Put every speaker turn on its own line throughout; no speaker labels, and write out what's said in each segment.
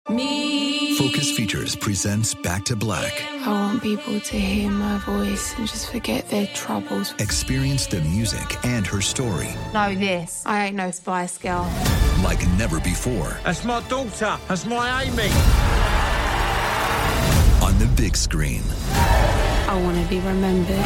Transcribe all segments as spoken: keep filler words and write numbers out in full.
Me.
Focus Features presents Back to Black.
I want people to hear my voice and just forget their troubles.
Experience the music and her story.
Know this. I ain't no Spice Girl.
Like never before.
That's my daughter. That's my Amy.
On the big screen.
I want to be remembered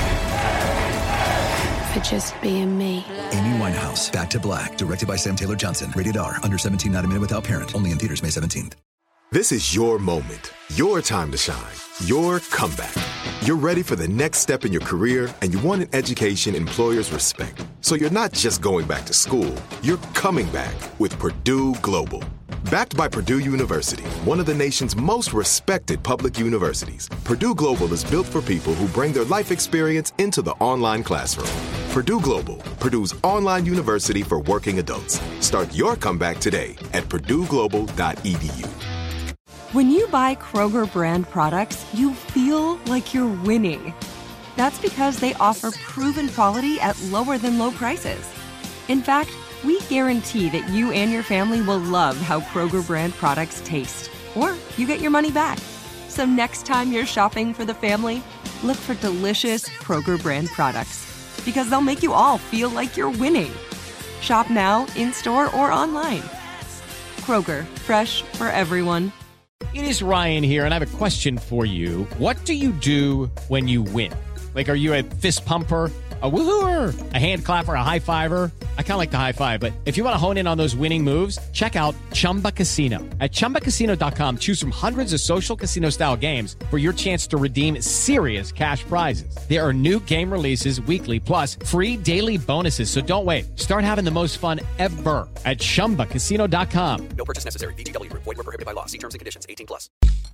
for just being me.
Amy Winehouse, Back to Black, directed by Sam Taylor Johnson. Rated R, under seventeen, not a minute without parent. Only in theaters May seventeenth.
This is your moment, your time to shine, your comeback. You're ready for the next step in your career, and you want an education employers respect. So you're not just going back to school, you're coming back with Purdue Global. Backed by Purdue University, one of the nation's most respected public universities, Purdue Global is built for people who bring their life experience into the online classroom. Purdue Global, Purdue's online university for working adults. Start your comeback today at purdue global dot e d u.
When you buy Kroger brand products, you feel like you're winning. That's because they offer proven quality at lower than low prices. In fact, we guarantee that you and your family will love how Kroger brand products taste, or you get your money back. So next time you're shopping for the family, look for delicious Kroger brand products, because they'll make you all feel like you're winning. Shop now, in-store, or online. Kroger, fresh for everyone.
It is Ryan here, and I have a question for you. What do you do when you win? Like, are you a fist pumper, a woohooer, a hand clapper, a high fiver? I kind of like the high five, but if you want to hone in on those winning moves, check out Chumba Casino. At chumba casino dot com, choose from hundreds of social casino-style games for your chance to redeem serious cash prizes. There are new game releases weekly, plus free daily bonuses, so don't wait. Start having the most fun ever at chumba casino dot com.
No purchase necessary. V G W. Void where prohibited by law. See terms and conditions. eighteen plus.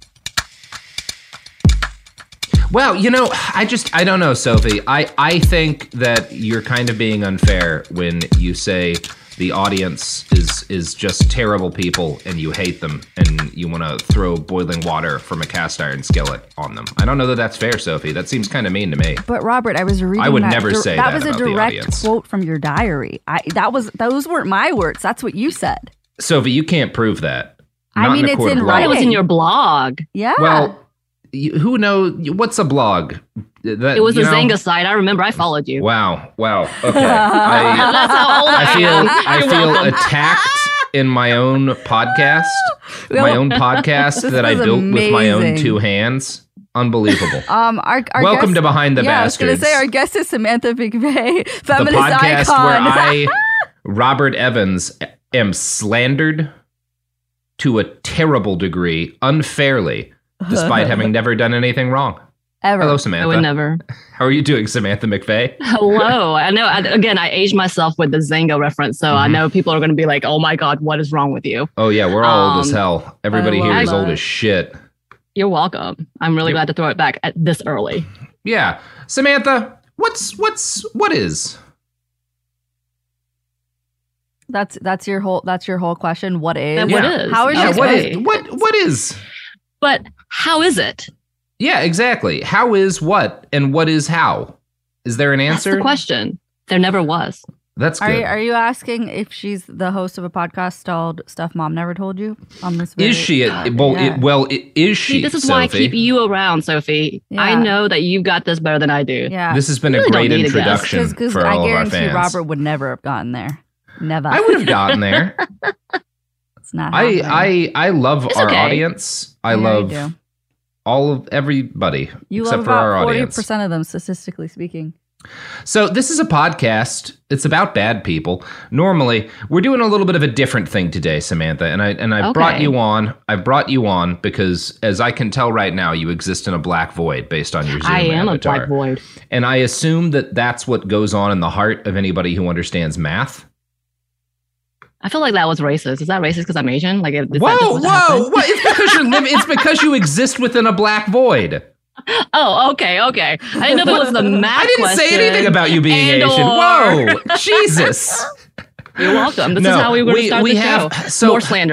Well, you know, I just, I don't know, Sophie. I, I think that you're kind of being unfair when you say the audience is is just terrible people and you hate them and you want to throw boiling water from a cast iron skillet on them. I don't know that that's fair, Sophie. That seems kind of mean to me.
But Robert, I was reading
I would
that,
never say
that
that
was
about
a
the
direct
audience.
quote from your diary. I that was those weren't my words. That's what you said.
Sophie, you can't prove that.
I
Not
mean,
in a
it's
court
in
of law.
writing.
It was in your blog.
Yeah.
Well, you, who knows? What's a blog? That,
It was
you
a
know?
Zynga site. I remember I followed you.
Wow. Wow. Okay. I,
That's how old I,
I feel
am.
I
You're
feel
welcome.
attacked in my own podcast, my own podcast
This
that I
was
built with my own
amazing.
two hands. Unbelievable.
Um, our, our
Welcome
guest,
to Behind the
yeah,
Bastards.
I was going to say our guest is Samantha McVeigh,
The
feminist
podcast
icon.
where I, Robert Evans, am slandered to a terrible degree, unfairly, despite having never done anything wrong.
Ever.
Hello,
I
Samantha.
would never.
How are you doing, Samantha McVeigh?
Hello. I know. I, again, I aged myself with the Zynga reference, so I know people are going to be like, "Oh my God, what is wrong with you?"
Oh yeah, we're all old as
Um,
hell. Everybody
I
here
love
is old
that.
as shit.
You're welcome. I'm really
Yep.
glad to throw it back at this early.
Yeah, Samantha, what's what's what is?
That's that's your whole that's your whole question. What is?
And what is?
How is
Yeah,
your
what
Okay.
is what what is?
But how is it?
Yeah, exactly. How is what and what is how? Is there an
That's
answer?
the question. There never was.
That's
Are
good.
you, are you asking if she's the host of a podcast called Stuff Mom Never Told You? On this, very,
is she? A, well,
yeah.
it, well, it, is she?
See, this is
Sophie?
why I keep you around, Sophie.
Yeah.
I know that you've got this better than I do.
Yeah,
This has been
You
a
really don't
great
need a guest.
introduction
because
for
I
all of our
guarantee
fans.
Robert would never have gotten there. Never.
I would have gotten there.
It's not.
I,
happening.
I I love
It's
our
okay.
audience. I
Yeah, you
love
do.
all of everybody
You
except
love
for our
about forty
audience.
percent of them, statistically speaking.
So this is a podcast. It's about bad people. Normally, we're doing a little bit of a different thing today, Samantha. And I and I
Okay.
brought you on. I brought you on because, as I can tell right now, you exist in a black void based on your Zoom
I am
avatar.
a black void.
And I assume that that's what goes on in the heart of anybody who understands math.
I feel like that was racist. Is that racist because I'm Asian? Like, is that
Whoa,
just what
whoa!
happened?
What? It's because you're living. It's because you exist within a black void.
Oh, okay, okay. I didn't know that was the math
I didn't say
question.
anything about you being
And
Asian.
or-
Whoa, Jesus!
You're welcome. This
No,
is how we were going
we-
to start
we
the
have-
show.
so-
More slander.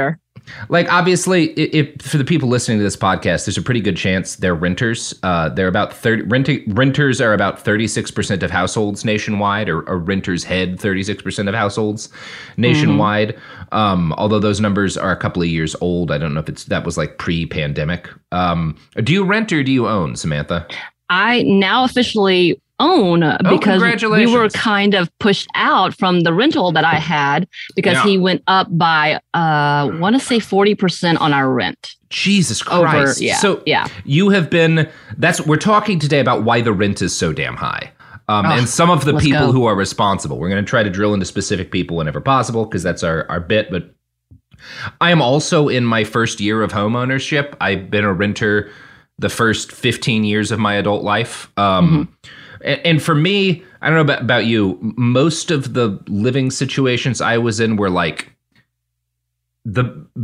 Like, obviously, if, for the people listening to this podcast, there's a pretty good chance they're renters. Uh, they're about thirty rent- renters are about thirty-six percent of households nationwide, or, or renters head thirty-six percent of households nationwide. Mm-hmm. Um, although those numbers are a couple of years old. I don't know if it's that was like pre-pandemic. Um, do you rent or do you own, Samantha?
I now officially own
oh,
because we were kind of pushed out from the rental that I had because yeah. he went up by, uh, I want to say forty percent on our rent. Jesus Christ. Over, yeah,
so
yeah.
you have been, that's, we're talking today about why the rent is so damn high. Um, oh, and some of the people go. who are responsible. We're going to try to drill into specific people whenever possible because that's our, our bit. But I am also in my first year of home ownership. I've been a renter the first fifteen years of my adult life. Um, mm-hmm. And for me, I don't know about, about you, most of the living situations I was in were like the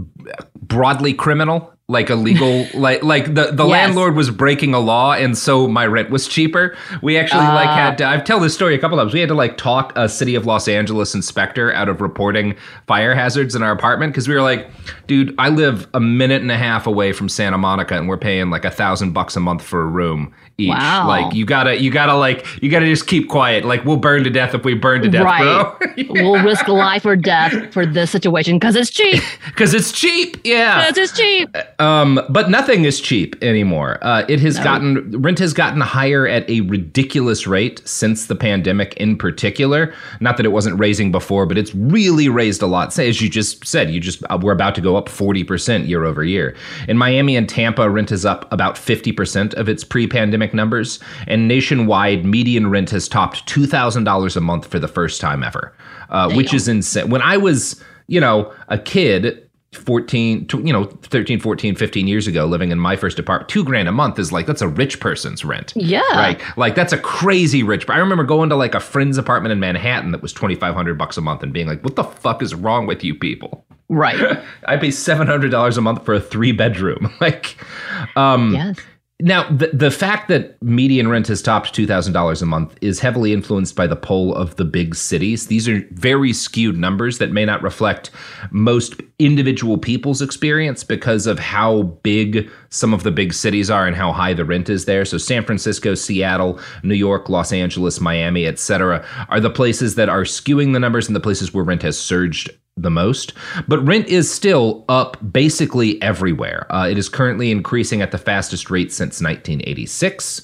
broadly criminal, like illegal, like like the, the yes. landlord was breaking a law, and so my rent was cheaper. We actually uh, like had to, I've told this story a couple times. We had to like talk a city of Los Angeles inspector out of reporting fire hazards in our apartment because we were like, dude, I live a minute and a half away from Santa Monica, and we're paying like a thousand bucks a month for a room each.
Wow.
Like you gotta, you gotta like, you gotta just keep quiet. Like we'll burn to death if we burn to death,
right.
bro. yeah.
We'll risk life or death for this situation because it's cheap.
Because it's cheap, yeah.
Because it's cheap.
Um, but nothing is cheap anymore. Uh, it has no. gotten rent has gotten higher at a ridiculous rate since the pandemic, in particular. Not that it wasn't raising before, but it's really raised a lot. As you just said, you just uh, we're about to go up forty percent year over year. In Miami and Tampa, rent is up about fifty percent of its pre-pandemic numbers, and nationwide, median rent has topped two thousand dollars a month for the first time ever, uh, which is insane. When I was, you know, a kid, fourteen, you know, thirteen, fourteen, fifteen years ago, living in my first apartment, two grand a month is like, that's a rich person's rent.
Yeah.
Right. Like that's a crazy rich. I remember going to like a friend's apartment in Manhattan that was twenty-five hundred bucks a month and being like, what the fuck is wrong with you people?
Right.
I pay seven hundred dollars a month for a three bedroom. Like, um,
yes.
Now, the, the fact that median rent has topped two thousand dollars a month is heavily influenced by the poll of the big cities. These are very skewed numbers that may not reflect most individual people's experience because of how big some of the big cities are and how high the rent is there. So San Francisco, Seattle, New York, Los Angeles, Miami, et cetera, are the places that are skewing the numbers and the places where rent has surged the most. But rent is still up basically everywhere. Uh, it is currently increasing at the fastest rate since nineteen eighty-six.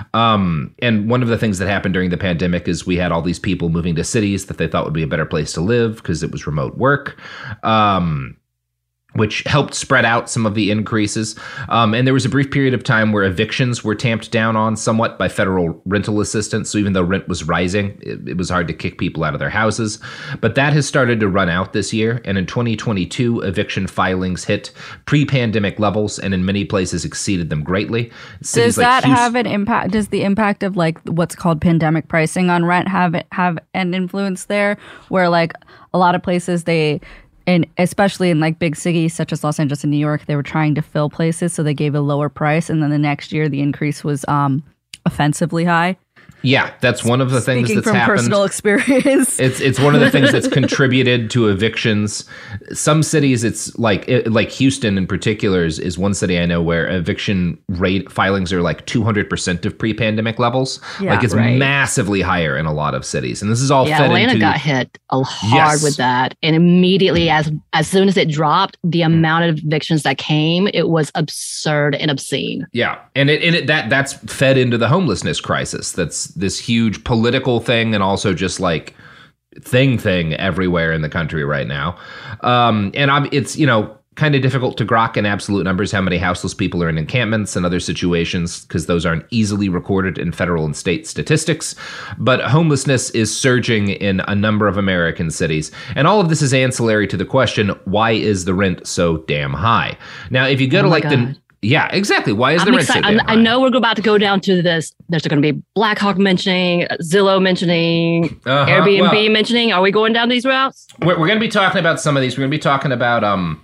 Um, and one of the things that happened during the pandemic is we had all these people moving to cities that they thought would be a better place to live because it was remote work. Um, which helped spread out some of the increases. Um, and there was a brief period of time where evictions were tamped down on somewhat by federal rental assistance. So even though rent was rising, it, it was hard to kick people out of their houses. But that has started to run out this year. And in twenty twenty-two, eviction filings hit pre-pandemic levels and in many places exceeded them greatly.
Cities does like that Houston- have an impact? Does the impact of like what's called pandemic pricing on rent have have an influence there? Where like a lot of places they... And especially in like big cities such as Los Angeles and New York, they were trying to fill places, so they gave a lower price. And then the next year, the increase was um, offensively high.
Yeah, that's one of the things
Speaking
that's
from
happened.
Personal experience.
It's it's one of the things that's contributed to evictions. Some cities, it's like it, like Houston in particular is, is one city I know where eviction rate filings are like two hundred percent of pre-pandemic levels.
Yeah,
like it's
right.
massively higher in a lot of cities. And this is all
yeah,
fed
Atlanta
into...
got hit a hard
yes.
with that. And immediately as as soon as it dropped, the amount of evictions that came, it was absurd and obscene.
Yeah. And it, and it that that's fed into the homelessness crisis. That's this huge political thing and also just like thing thing everywhere in the country right now. Um, and I'm, it's, you know, kind of difficult to grok in absolute numbers how many houseless people are in encampments and other situations because those aren't easily recorded in federal and state statistics. But homelessness is surging in a number of American cities. And all of this is ancillary to the question, why is the rent so damn high? Now, if you go
oh
to like
God.
the... Yeah, exactly. Why is
I'm
the rent
excited.
so damn high?
I know we're about to go down to this. There's going to be Blackhawk mentioning, Zillow mentioning, uh-huh. Airbnb well, mentioning. Are we going down these routes?
We're, we're going to be talking about some of these. We're going to be talking about um,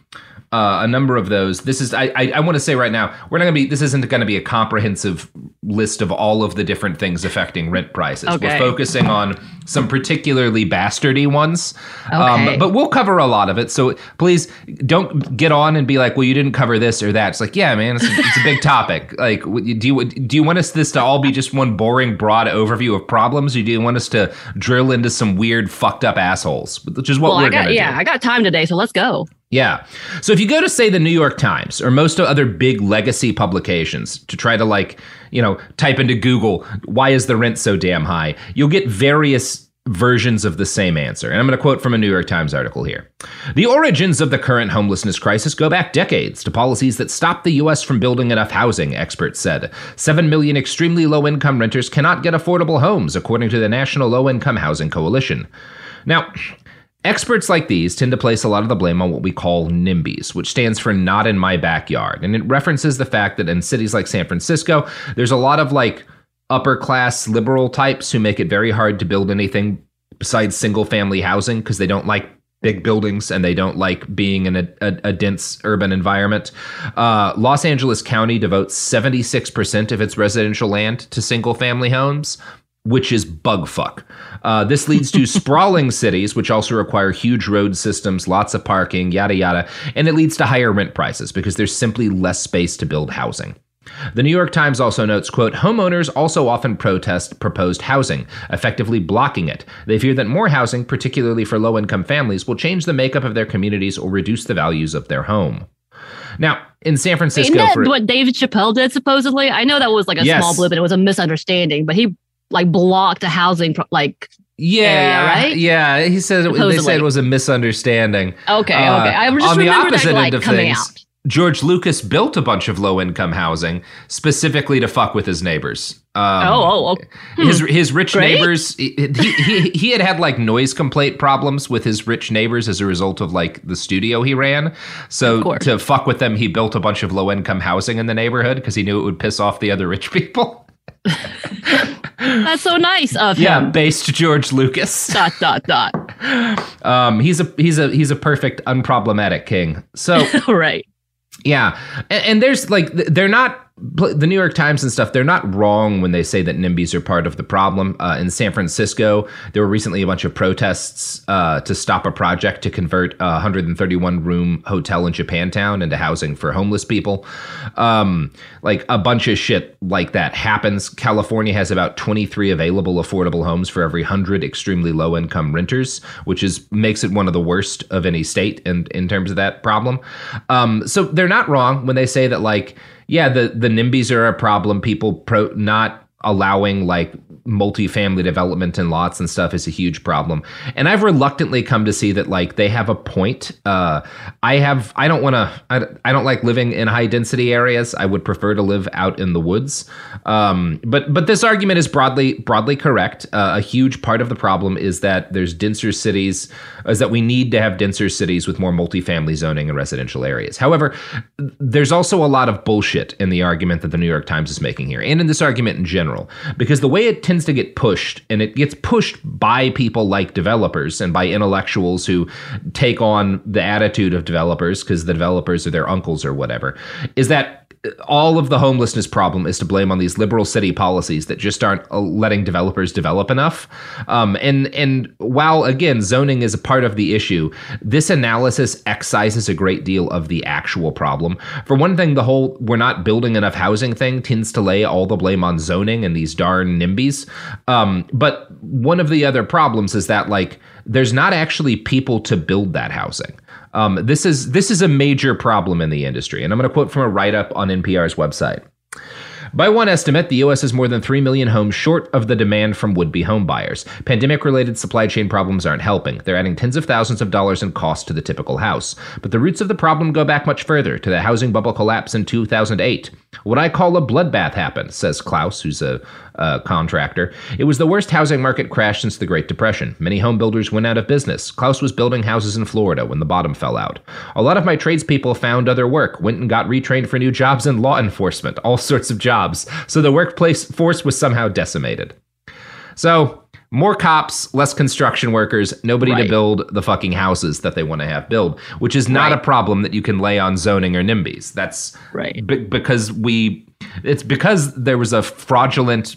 uh, a number of those. This is, I, I, I want to say right now, we're not going to be, this isn't going to be a comprehensive list of all of the different things affecting rent prices.
Okay.
We're focusing on some particularly bastardy ones,
Okay.
um, but we'll cover a lot of it. So please don't get on and be like, well, you didn't cover this or that. It's like, yeah, man, it's a, it's a big topic. Like, do you do you want us this to all be just one boring, broad overview of problems, or do you want us to drill into some weird, fucked up assholes, which is what
well,
we're
I got,
going to
yeah,
do.
I got time today, so let's go.
Yeah. So if you go to, say, the New York Times or most other big legacy publications to try to, like, you know, type into Google, why is the rent so damn high? You'll get various versions of the same answer. And I'm going to quote from a New York Times article here. The origins of the current homelessness crisis go back decades to policies that stopped the U S from building enough housing, experts said. Seven million extremely low-income renters cannot get affordable homes, according to the National Low-Income Housing Coalition. Now, experts like these tend to place a lot of the blame on what we call NIMBYs, which stands for not in my backyard. And it references the fact that in cities like San Francisco, there's a lot of like upper class liberal types who make it very hard to build anything besides single family housing because they don't like big buildings and they don't like being in a, a, a dense urban environment. Uh, Los Angeles County devotes seventy-six percent of its residential land to single family homes, which is bugfuck. Uh, this leads to sprawling cities, which also require huge road systems, lots of parking, yada, yada. And it leads to higher rent prices because there's simply less space to build housing. The New York Times also notes, quote, homeowners also often protest proposed housing, effectively blocking it. They fear that more housing, particularly for low-income families, will change the makeup of their communities or reduce the values of their home. Now, in San Francisco...
Isn't that
for,
what David Chappelle did, supposedly? I know that was like a
yes.
small blip and it was a misunderstanding, but he like blocked a housing, pro- like...
Yeah,
area, right?
Yeah, he said it, they said it was a misunderstanding.
Okay,
uh,
okay. I just
on
remember
the opposite
that like
end of
coming
things,
out.
George Lucas built a bunch of low-income housing specifically to fuck with his neighbors. Um,
oh, oh, oh. Hmm.
His his rich
Great.
neighbors. He, he he had had like noise complaint problems with his rich neighbors as a result of like the studio he ran. So to fuck with them, he built a bunch of low-income housing in the neighborhood because he knew it would piss off the other rich people.
That's so nice of
yeah,
him.
Yeah, based George Lucas.
Dot dot dot.
Um, he's a he's a he's a perfect unproblematic king. So
right.
Yeah, and, and there's like they're not the New York Times and stuff. They're not wrong when they say that NIMBYs are part of the problem. Uh, in San Francisco, there were recently a bunch of protests uh, to stop a project to convert a one hundred thirty-one room hotel in Japantown into housing for homeless people. Um, like a bunch of shit like that happens. California has about twenty-three available affordable homes for every one hundred extremely low income renters, which is makes it one of the worst of any state in, in terms of that problem. Um, so they're not wrong when they say that, like, yeah, the, the NIMBYs are a problem. People pro not allowing like multifamily development in lots and stuff is a huge problem. And I've reluctantly come to see that like they have a point. Uh, I have I don't want to I, I don't like living in high density areas. I would prefer to live out in the woods. Um, but but this argument is broadly broadly correct. Uh, a huge part of the problem is that there's denser cities, is that we need to have denser cities with more multifamily zoning and residential areas. However, there's also a lot of bullshit in the argument that the New York Times is making here, and in this argument in general, because the way it tends to get pushed, and it gets pushed by people like developers and by intellectuals who take on the attitude of developers because the developers are their uncles or whatever, is that all of the homelessness problem is to blame on these liberal city policies that just aren't letting developers develop enough. Um, and and while, again, zoning is a part of the issue, this analysis excises a great deal of the actual problem. For one thing, the whole we're not building enough housing thing tends to lay all the blame on zoning and these darn NIMBYs. Um, but one of the other problems is that, like, there's not actually people to build that housing. Um, this is this is a major problem in the industry. And I'm going to quote from a write-up on N P R's website. By one estimate, the U S is more than three million homes short of the demand from would-be homebuyers. Pandemic-related supply chain problems aren't helping. They're adding tens of thousands of dollars in cost to the typical house. But the roots of the problem go back much further, to the housing bubble collapse in two thousand eight. What I call a bloodbath happened, says Klaus, who's a uh, contractor. It was the worst housing market crash since the Great Depression. Many home builders went out of business. Klaus was building houses in Florida when the bottom fell out. A lot of my tradespeople found other work, went and got retrained for new jobs in law enforcement, all sorts of jobs. So the workplace force was somehow decimated. So more cops, less construction workers, nobody right. to build the fucking houses that they want to have built, which is not right. a problem that you can lay on zoning or NIMBYs. That's
right.
b- because we, it's because there was a fraudulent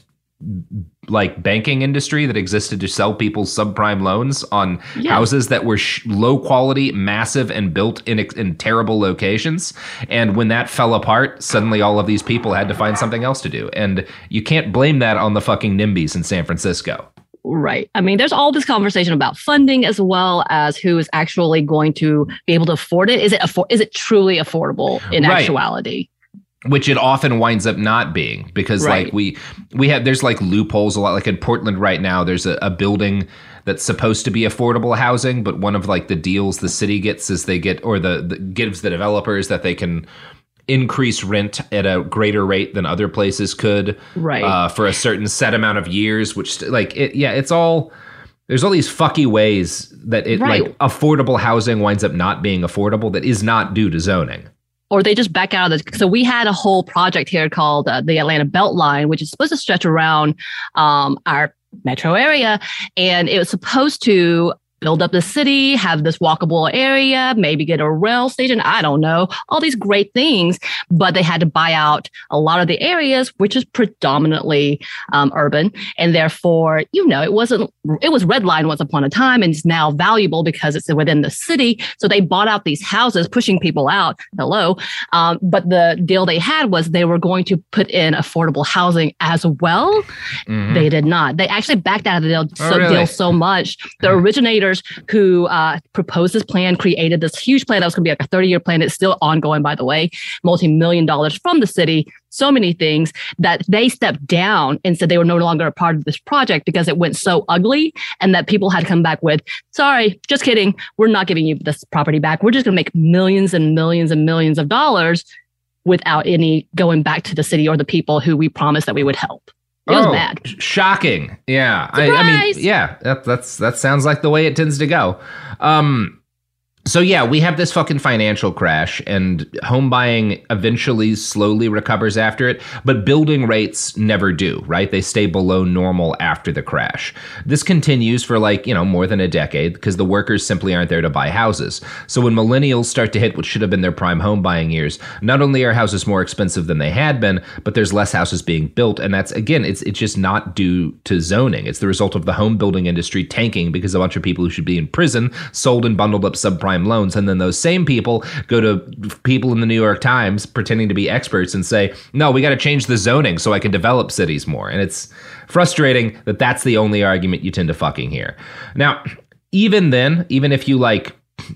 like banking industry that existed to sell people subprime loans on yeah. houses that were sh- low quality, massive, and built in in terrible locations. And when that fell apart, suddenly all of these people had to find something else to do. And you can't blame that on the fucking NIMBYs in San Francisco.
Right. I mean, there's all this conversation about funding as well as who is actually going to be able to afford it. Is it affor- is it truly affordable in right. actuality?
Which it often winds up not being, because right. like we we have there's like loopholes a lot. Like in Portland right now, there's a, a building that's supposed to be affordable housing, but one of like the deals the city gets is they get or the, the gives the developers that they can increase rent at a greater rate than other places could,
right?
Uh, for a certain set amount of years. Which like it, yeah, it's all. There's all these fucky ways that it right. like affordable housing winds up not being affordable that is not due to zoning.
Or they just back out of this. So we had a whole project here called uh, the Atlanta Beltline, which is supposed to stretch around um, our metro area. And it was supposed to build up the city, have this walkable area, maybe get a rail station. I don't know, all these great things. But they had to buy out a lot of the areas, which is predominantly um, urban. And therefore, you know, it wasn't, it was redline once upon a time and it's now valuable because it's within the city. So they bought out these houses, pushing people out. Hello. Um, but the deal they had was they were going to put in affordable housing as well. Mm-hmm. They did not. They actually backed out of the deal,
oh,
so,
really?
deal so much. The originator who uh, proposed this plan, created this huge plan that was going to be like a thirty-year plan. It's still ongoing, by the way, multi-million dollars from the city, so many things that they stepped down and said they were no longer a part of this project because it went so ugly and that people had to come back with, sorry, just kidding. We're not giving you this property back. We're just going to make millions and millions and millions of dollars without any going back to the city or the people who we promised that we would help. It was
oh,
bad.
Shocking. Yeah. I, I mean, yeah, that, that's, that sounds like the way it tends to go. Um, So yeah, we have this fucking financial crash and home buying eventually slowly recovers after it, but building rates never do, right? They stay below normal after the crash. This continues for like, you know, more than a decade because the workers simply aren't there to buy houses. So when millennials start to hit what should have been their prime home buying years, not only are houses more expensive than they had been, but there's less houses being built. And that's, again, it's it's just not due to zoning. It's the result of the home building industry tanking because a bunch of people who should be in prison sold and bundled up subprime loans, and then those same people go to people in the New York Times pretending to be experts and say, no, we got to change the zoning so I can develop cities more. And it's frustrating that that's the only argument you tend to fucking hear. Now, even then, even if you like,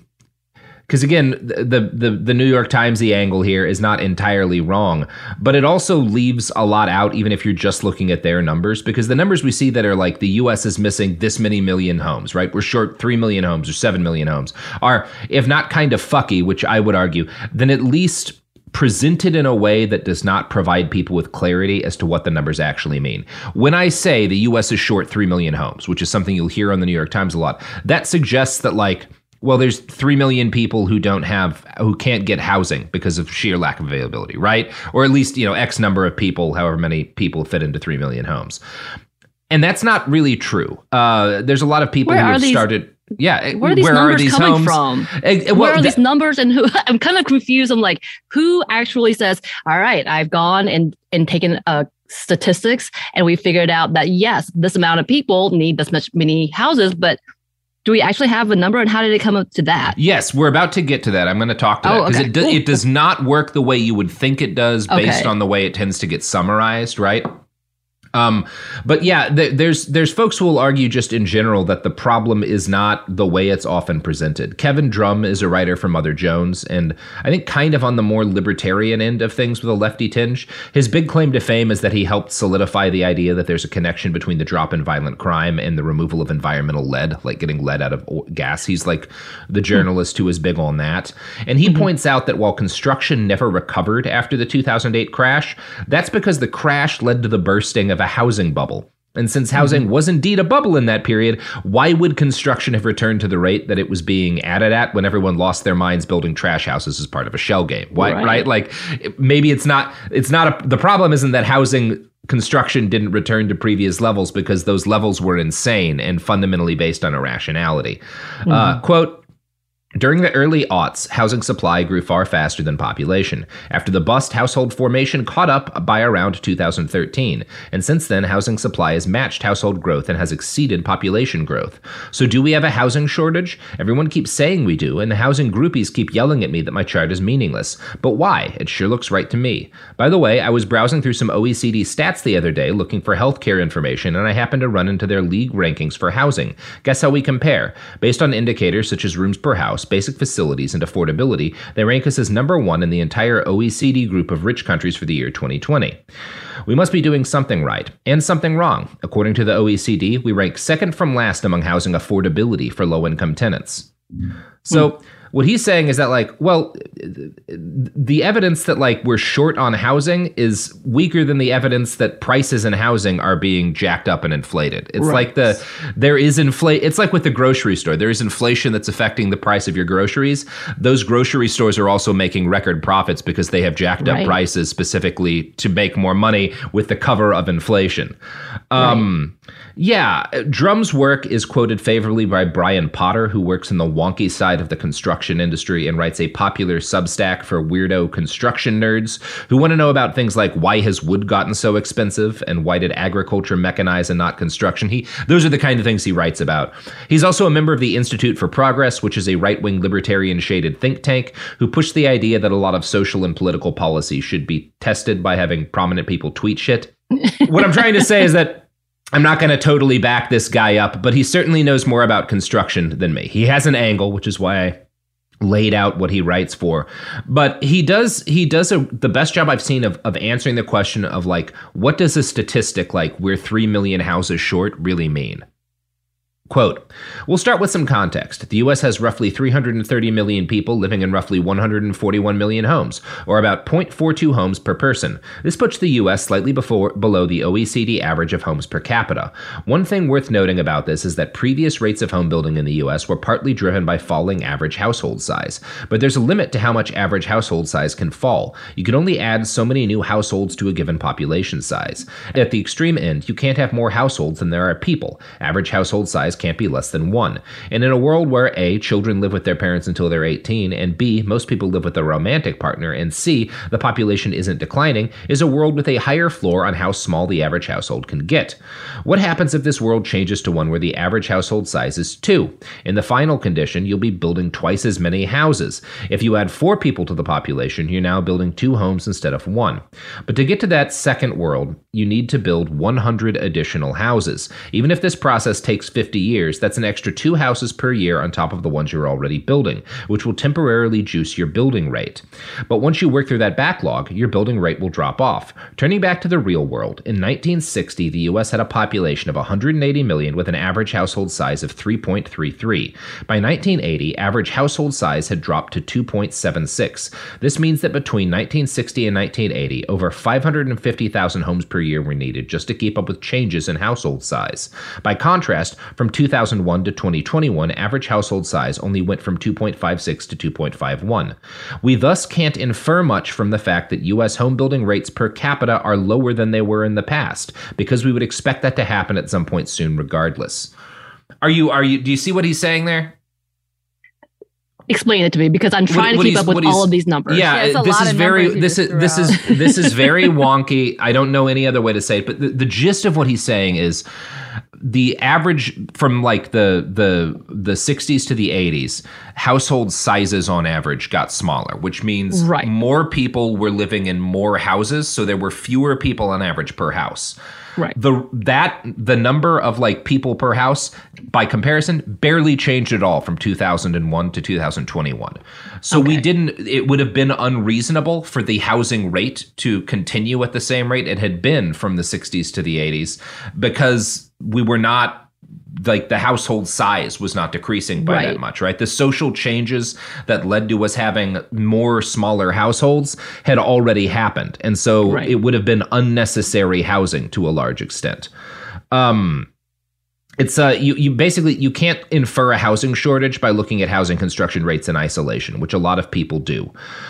because again, the, the the New York Times-y angle here is not entirely wrong, but it also leaves a lot out, even if you're just looking at their numbers, because the numbers we see that are like the U S is missing this many million homes, right? We're short three million homes or seven million homes, are, if not kind of fucky, which I would argue, then at least presented in a way that does not provide people with clarity as to what the numbers actually mean. When I say the U S is short three million homes, which is something you'll hear on the New York Times a lot, that suggests that like, well, there's three million people who don't have, who can't get housing because of sheer lack of availability, right? Or at least, you know, X number of people, however many people fit into three million homes. And that's not really true. Uh, there's a lot of people
Where
who have
these,
started. Yeah.
Where are these
where
numbers
are these
coming
homes?
from?
Uh, well,
where are
th-
these numbers and who? I'm kind of confused. I'm like, who actually says, all right, I've gone and, and taken uh, statistics and we figured out that, yes, this amount of people need this much many houses, but do we actually have a number, and how did it come up to that?
Yes, we're about to get to that. I'm going to talk to that
because
oh, okay. it, do, it does not work the way you would think it does based
okay.
on the way it tends to get summarized, right? Um, but yeah, th- there's there's folks who will argue just in general that the problem is not the way it's often presented. Kevin Drum is a writer for Mother Jones, and I think kind of on the more libertarian end of things with a lefty tinge. His big claim to fame is that he helped solidify the idea that there's a connection between the drop in violent crime and the removal of environmental lead, like getting lead out of gas. He's like the journalist who is big on that. And he mm-hmm. points out that while construction never recovered after the two thousand eight crash, that's because the crash led to the bursting of a housing bubble. And since housing mm-hmm. was indeed a bubble in that period, why would construction have returned to the rate that it was being added at when everyone lost their minds building trash houses as part of a shell game? Why, right. right? Like maybe it's not, it's not a, the problem isn't that housing construction didn't return to previous levels because those levels were insane and fundamentally based on irrationality. Mm-hmm. Uh, quote, during the early aughts, housing supply grew far faster than population. After the bust, household formation caught up by around two thousand thirteen. And since then, housing supply has matched household growth and has exceeded population growth. So do we have a housing shortage? Everyone keeps saying we do, and the housing groupies keep yelling at me that my chart is meaningless. But why? It sure looks right to me. By the way, I was browsing through some O E C D stats the other day looking for healthcare information, and I happened to run into their league rankings for housing. Guess how we compare? Based on indicators such as rooms per house, basic facilities, and affordability, they rank us as number one in the entire O E C D group of rich countries for the year twenty twenty. We must be doing something right, and something wrong. According to the O E C D, we rank second from last among housing affordability for low-income tenants. So, mm. what he's saying is that, like, well, the evidence that, like, we're short on housing is weaker than the evidence that prices in housing are being jacked up and inflated. It's right. like the, there is inflate. It's like with the grocery store. There is inflation that's affecting the price of your groceries. Those grocery stores are also making record profits because they have jacked right. up prices specifically to make more money with the cover of inflation. Um, right. Yeah, Drum's work is quoted favorably by Brian Potter, who works in the wonky side of the construction industry and writes a popular Substack for weirdo construction nerds who want to know about things like why has wood gotten so expensive and why did agriculture mechanize and not construction. He those are the kind of things he writes about. He's also a member of the Institute for Progress, which is a right-wing libertarian shaded think tank who pushed the idea that a lot of social and political policy should be tested by having prominent people tweet shit. What I'm trying to say is that I'm not going to totally back this guy up, but he certainly knows more about construction than me. He has an angle, which is why I laid out what he writes for. But he does he does a, the best job I've seen of, of answering the question of, like, what does a statistic like we're three million houses short really mean? Quote, we'll start with some context. The U S has roughly three hundred thirty million people living in roughly one hundred forty-one million homes, or about zero point four two homes per person. This puts the U S slightly before, below the O E C D average of homes per capita. One thing worth noting about this is that previous rates of home building in the U S were partly driven by falling average household size. But there's a limit to how much average household size can fall. You can only add so many new households to a given population size. At the extreme end, you can't have more households than there are people. Average household size can't be less than one. And in a world where A, children live with their parents until they're eighteen, and B, most people live with a romantic partner, and C, the population isn't declining, is a world with a higher floor on how small the average household can get. What happens if this world changes to one where the average household size is two? In the final condition, you'll be building twice as many houses. If you add four people to the population, you're now building two homes instead of one. But to get to that second world, you need to build one hundred additional houses. Even if this process takes fifty years, that's an extra two houses per year on top of the ones you're already building, which will temporarily juice your building rate. But once you work through that backlog, your building rate will drop off. Turning back to the real world, in nineteen sixty, the U S had a population of one hundred eighty million with an average household size of three point three three. By nineteen eighty, average household size had dropped to two point seven six. This means that between nineteen sixty and nineteen eighty, over five hundred fifty thousand homes per year were needed just to keep up with changes in household size. By contrast, from two thousand one to twenty twenty-one, average household size only went from two point five six to two point five one. We thus can't infer much from the fact that U S home building rates per capita are lower than they were in the past, because we would expect that to happen at some point soon regardless. Are you, are you, do you see what he's saying there?
Explain it to me, because I'm trying what, what to keep up with all of these numbers.
Yeah, yeah this is very this is this is this is very wonky. I don't know any other way to say it, but the, the gist of what he's saying is the average from like the the the sixties to the eighties, household sizes on average got smaller, which means right. more people were living in more houses, so there were fewer people on average per house. Right. The that the number of like people per house by comparison barely changed at all from two thousand one to two thousand twenty-one. So okay. we didn't it would have been unreasonable for the housing rate to continue at the same rate it had been from the sixties to the eighties, because we were not like the household size was not decreasing by right. that much, right? The social changes that led to us having more smaller households had already happened. And so right. it would have been unnecessary housing to a large extent. Um, It's uh you you basically you can't infer a housing shortage by looking at housing construction rates in isolation, which a lot of people do.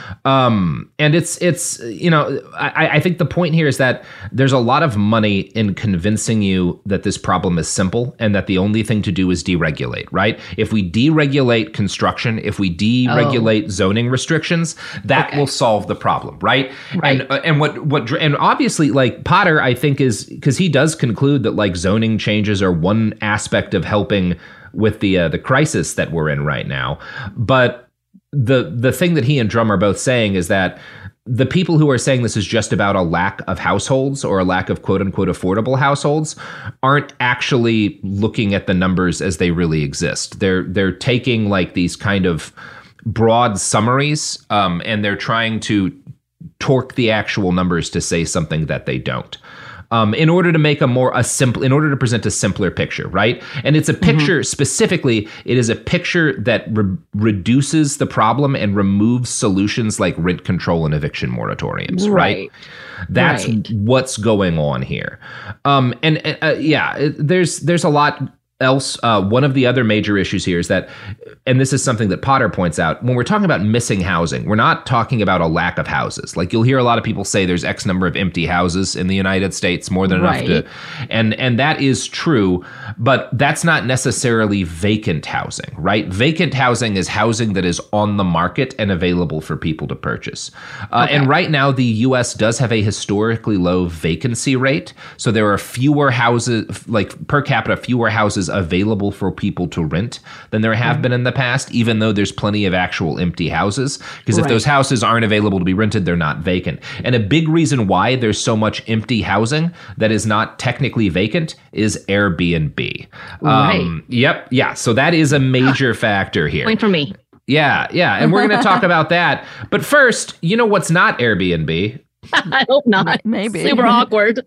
Um, and it's it's you know I, I think the point here is that there's a lot of money in convincing you that this problem is simple and that the only thing to do is deregulate, right? If we deregulate construction, if we deregulate oh. zoning restrictions, that okay. will solve the problem, right?
Right.
And uh, and what what and obviously like Potter, I think is because he does conclude that like zoning changes are one aspect of helping with the uh, the crisis that we're in right now. But the the thing that he and Drum are both saying is that the people who are saying this is just about a lack of households or a lack of quote unquote affordable households aren't actually looking at the numbers as they really exist. They're they're taking like these kind of broad summaries um, and they're trying to torque the actual numbers to say something that they don't. Um, in order to make a more a simple, in order to present a simpler picture, right? And it's a picture mm-hmm. specifically. It is a picture that re- reduces the problem and removes solutions like rent control and eviction moratoriums, right? right? That's right. what's going on here. Um, and uh, yeah, there's there's a lot else. Uh, one of the other major issues here is that, and this is something that Potter points out, when we're talking about missing housing, we're not talking about a lack of houses. Like you'll hear a lot of people say there's X number of empty houses in the United States, more than right. enough to, and and that is true, but that's not necessarily vacant housing, right? Vacant housing is housing that is on the market and available for people to purchase. Uh, okay. And right now, the U S does have a historically low vacancy rate, so there are fewer houses, like per capita, fewer houses available for people to rent than there have mm-hmm. been in the past, even though there's plenty of actual empty houses. Because right. if those houses aren't available to be rented, they're not vacant. And a big reason why there's so much empty housing that is not technically vacant is Airbnb.
Right.
Um, yep. Yeah. So that is a major factor here.
Point for me.
Yeah. Yeah. And we're going to talk about that. But first, you know what's not Airbnb?
I hope not.
Maybe.
Super awkward.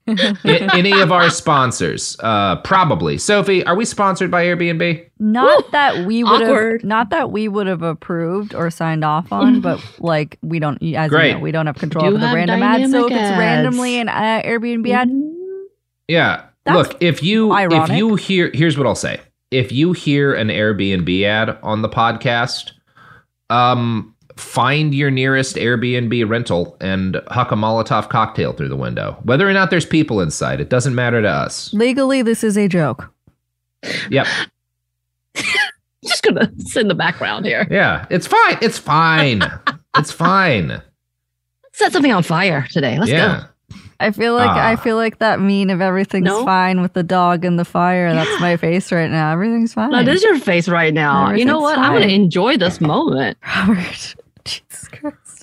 Any of our sponsors? Uh, probably. Sophie, are we sponsored by Airbnb?
Not Ooh, that we would
awkward.
have. Not that we would have approved or signed off on, but like we don't. As
Great.
you know, we don't have control
Do
over the
have
random ad. So if it's
ads.
randomly an uh, Airbnb ad,
yeah.
That's
Look, if you
ironic.
if you hear, here's what I'll say. If you hear an Airbnb ad on the podcast, um. find your nearest Airbnb rental and huck a Molotov cocktail through the window. Whether or not there's people inside, it doesn't matter to us.
Legally, this is a joke.
Yep.
Just gonna sit in the background here.
Yeah, it's fine. It's fine. It's fine.
Set something on fire today. Let's
yeah.
go.
I feel like
ah.
I feel like that meme of everything's
no?
fine with the dog and the fire. That's yeah. my face right now. Everything's fine.
That is your face right now. You know what? Fine. I'm gonna enjoy this moment.
Robert. Jesus Christ.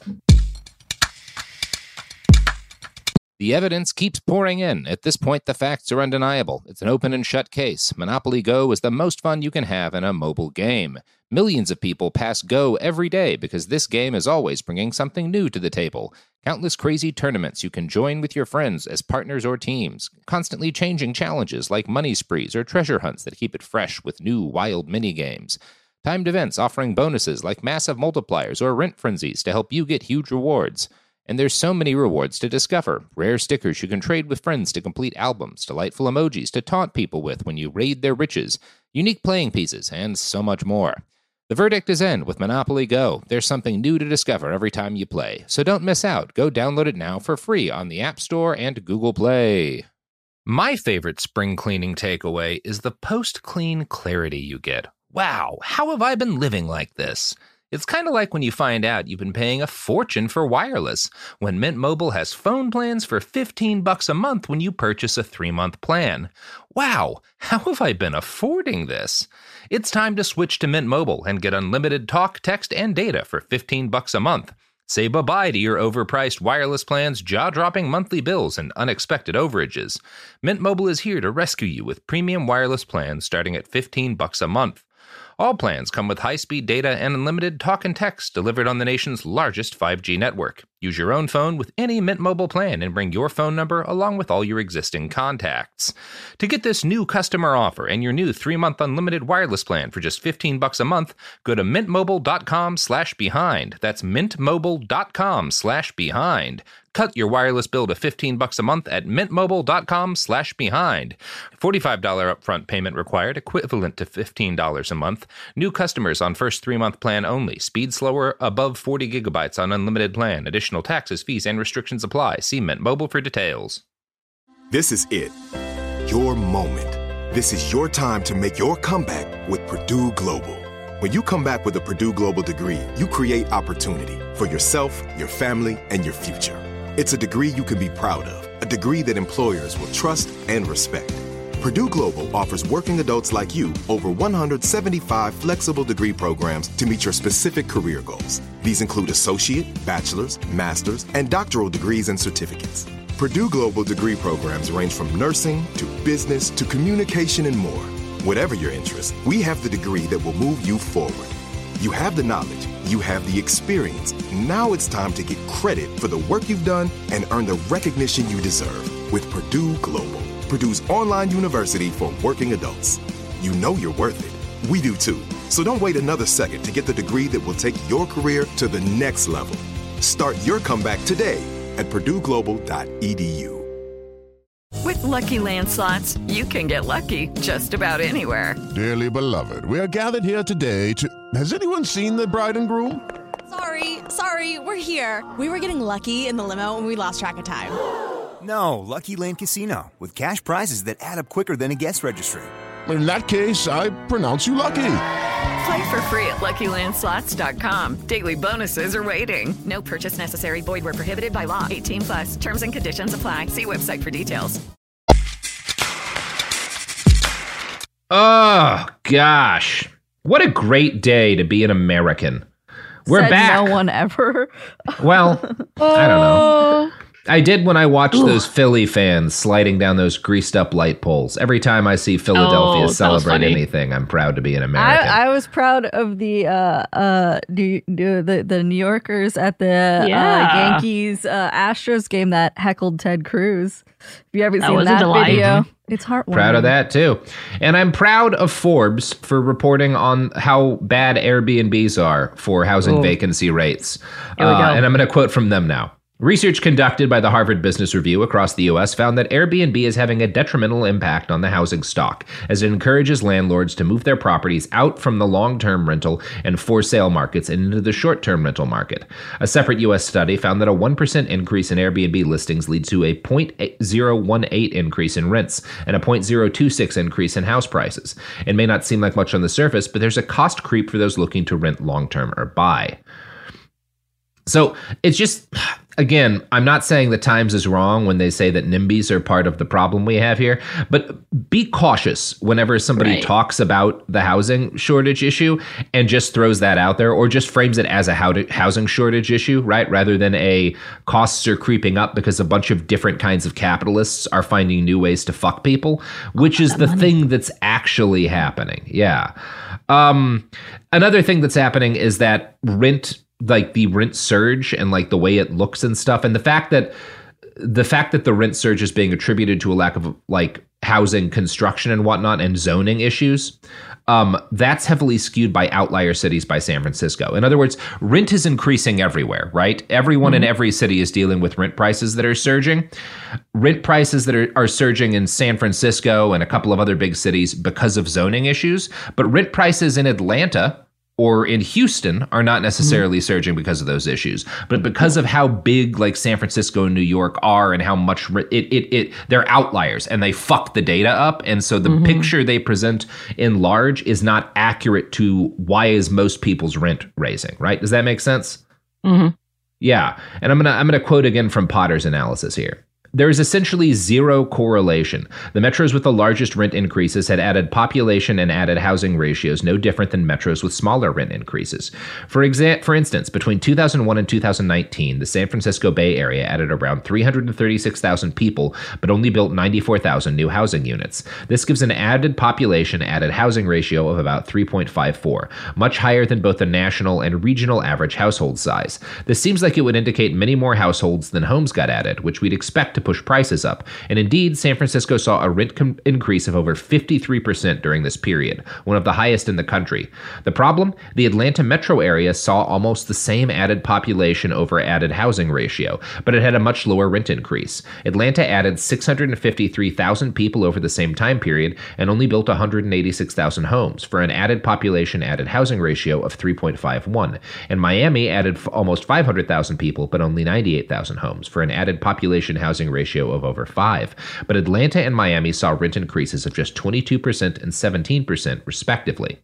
The evidence keeps pouring in. At this point, the facts are undeniable. It's an open and shut case. Monopoly Go is the most fun you can have in a mobile game. Millions of people pass Go every day because this game is always bringing something new to the table. Countless crazy tournaments you can join with your friends as partners or teams. Constantly changing challenges like money sprees or treasure hunts that keep it fresh with new wild mini-games. Timed events offering bonuses like massive multipliers or rent frenzies to help you get huge rewards. And there's so many rewards to discover. Rare stickers you can trade with friends to complete albums, delightful emojis to taunt people with when you raid their riches, unique playing pieces, and so much more. The verdict is in with Monopoly Go. There's something new to discover every time you play. So don't miss out. Go download it now for free on the App Store and Google Play. My favorite spring cleaning takeaway is the post-clean clarity you get. Wow, how have I been living like this? It's kind of like when you find out you've been paying a fortune for wireless, when Mint Mobile has phone plans for fifteen bucks a month when you purchase a three-month plan. Wow, how have I been affording this? It's time to switch to Mint Mobile and get unlimited talk, text, and data for fifteen bucks a month. Say bye-bye to your overpriced wireless plans, jaw-dropping monthly bills, and unexpected overages. Mint Mobile is here to rescue you with premium wireless plans starting at fifteen bucks a month. All plans come with high-speed data and unlimited talk and text delivered on the nation's largest five G network. Use your own phone with any Mint Mobile plan and bring your phone number along with all your existing contacts. To get this new customer offer and your new three-month unlimited wireless plan for just fifteen bucks a month, go to mintmobile.com slash behind. That's mintmobile.com slash behind. Cut your wireless bill to fifteen bucks a month at mintmobile.com slash behind. forty-five dollars upfront payment required, equivalent to fifteen dollars a month. New customers on first three-month plan only. Speed slower above forty gigabytes on unlimited plan. Additional taxes, fees, and restrictions apply. See Mint Mobile for details.
This is it. Your moment. This is your time to make your comeback with Purdue Global. When you come back with a Purdue Global degree, you create opportunity for yourself, your family, and your future. It's a degree you can be proud of, a degree that employers will trust and respect. Purdue Global offers working adults like you over one hundred seventy-five flexible degree programs to meet your specific career goals. These include associate, bachelor's, master's, and doctoral degrees and certificates. Purdue Global degree programs range from nursing to business to communication and more. Whatever your interest, we have the degree that will move you forward. You have the knowledge, you have the experience. Now it's time to get credit for the work you've done and earn the recognition you deserve with Purdue Global, Purdue's online university for working adults. You know you're worth it. We do too. So don't wait another second to get the degree that will take your career to the next level. Start your comeback today at purdue global dot e d u.
With Lucky Land Slots, you can get lucky just about anywhere.
Dearly beloved, we are gathered here today to... Has anyone seen the bride and groom?
Sorry, sorry, we're here. We were getting lucky in the limo and we lost track of time.
No, Lucky Land Casino, with cash prizes that add up quicker than a guest registry.
In that case, I pronounce you lucky.
Play for free at lucky land slots dot com. Daily bonuses are waiting. No purchase necessary. Void where prohibited by law. eighteen plus. Terms and conditions apply. See website for details.
Oh, gosh. What a great day to be an American. We're
Said
back.
No one ever.
Well, I don't know. I did when I watched those Philly fans sliding down those greased up light poles. Every time I see Philadelphia
Oh,
celebrate anything, I'm proud to be an American.
I, I was proud of the uh, uh, the, the the New Yorkers at the
Yeah.
uh, Yankees uh, Astros game that heckled Ted Cruz. If you ever
That
seen
was a
that
delight.
video, it's heartwarming.
Proud of that, too. And I'm proud of Forbes for reporting on how bad Airbnbs are for housing
Ooh.
vacancy rates.
Here we
Uh,
go.
and I'm going to quote from them now. Research conducted by the Harvard Business Review across the U S found that Airbnb is having a detrimental impact on the housing stock, as it encourages landlords to move their properties out from the long-term rental and for-sale markets and into the short-term rental market. A separate U S study found that a one percent increase in Airbnb listings leads to a zero point zero one eight increase in rents and a zero point zero two six increase in house prices. It may not seem like much on the surface, but there's a cost creep for those looking to rent long-term or buy. So it's just, again, I'm not saying the Times is wrong when they say that NIMBYs are part of the problem we have here, but be cautious whenever somebody
Right.
talks about the housing shortage issue and just throws that out there or just frames it as a hou- housing shortage issue, right? Rather than a costs are creeping up because a bunch of different kinds of capitalists are finding new ways to fuck people, which is the thing that's actually happening. Yeah. Um, another thing that's happening is that rent like the rent surge and like the way it looks and stuff. And the fact that the fact that the rent surge is being attributed to a lack of like housing construction and whatnot and zoning issues, um, that's heavily skewed by outlier cities by San Francisco. In other words, rent is increasing everywhere, right? Everyone in every city is dealing with rent prices that are surging. Rent prices that are, are surging in San Francisco and a couple of other big cities because of zoning issues. But rent prices in Atlanta or in Houston are not necessarily surging because of those issues, but because of how big like San Francisco and New York are and how much it, it, it, they're outliers and they fuck the data up. And so the
Mm-hmm.
picture they present in large is not accurate to why is most people's rent raising, right? Does that make sense?
Mm-hmm.
Yeah. And I'm going to, I'm going to quote again from Potter's analysis here. There is essentially zero correlation. The metros with the largest rent increases had added population and added housing ratios no different than metros with smaller rent increases. For exa- for instance, between two thousand one and two thousand nineteen, the San Francisco Bay Area added around three hundred thirty-six thousand people, but only built ninety-four thousand new housing units. This gives an added population added housing ratio of about three point five four, much higher than both the national and regional average household size. This seems like it would indicate many more households than homes got added, which we'd expect to push prices up. And indeed, San Francisco saw a rent com- increase of over fifty-three percent during this period, one of the highest in the country. The problem? The Atlanta metro area saw almost the same added population over added housing ratio, but it had a much lower rent increase. Atlanta added six hundred fifty-three thousand people over the same time period and only built one hundred eighty-six thousand homes, for an added population added housing ratio of three point five one. And Miami added f- almost five hundred thousand people, but only ninety-eight thousand homes, for an added population housing ratio of over five. But Atlanta and Miami saw rent increases of just twenty-two percent and seventeen percent, respectively.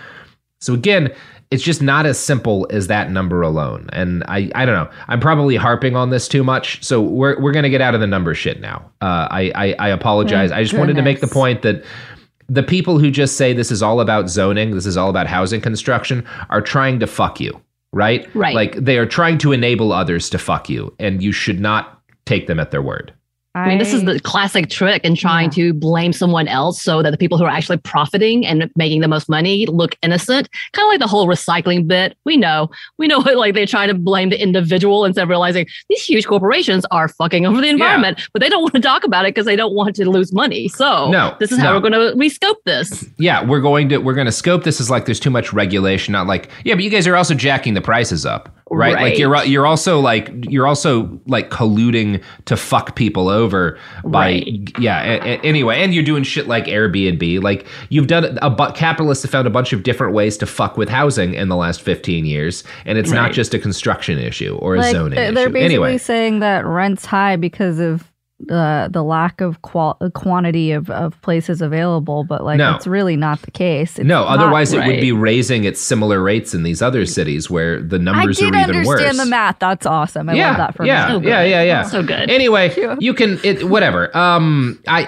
So again, it's just not as simple as that number alone. And I, I don't know. I'm probably harping on this too much. So we're we're gonna get out of the number shit now. Uh, I, I I apologize.
Thank
I just
goodness.
wanted to make the point that the people who just say this is all about zoning, this is all about housing construction, are trying to fuck you, right?
Right.
Like they are trying to enable others to fuck you, and you should not take them at their word.
I mean, this is the classic trick in trying yeah. to blame someone else so that the people who are actually profiting and making the most money look innocent. Kind of like the whole recycling bit. We know, we know, like they try to blame the individual instead of realizing these huge corporations are fucking over the environment, yeah. but they don't want to talk about it because they don't want to lose money. So
no,
this is
no.
how we're going to rescope this.
Yeah, we're going to we're going to scope this as like there's too much regulation. Not like yeah, but you guys are also jacking the prices up. Right?
right,
like you're you're also like you're also like colluding to fuck people over by right. yeah. A, a, anyway, and you're doing shit like Airbnb. Like you've done a but capitalists have found a bunch of different ways to fuck with housing in the last fifteen years, and it's right. not just a construction issue or a
like,
zoning
they're
issue.
They're basically
anyway.
saying that rent's high because of the the lack of qual- quantity of, of places available, but like
no.
it's really not the case. It's
no, otherwise
not,
it
right.
would be raising at similar rates in these other cities where the numbers are even worse.
I did understand the math. That's awesome. I
yeah,
love that for
yeah,
me.
Yeah, yeah, yeah,
So good.
Anyway, you can it whatever. Um, I.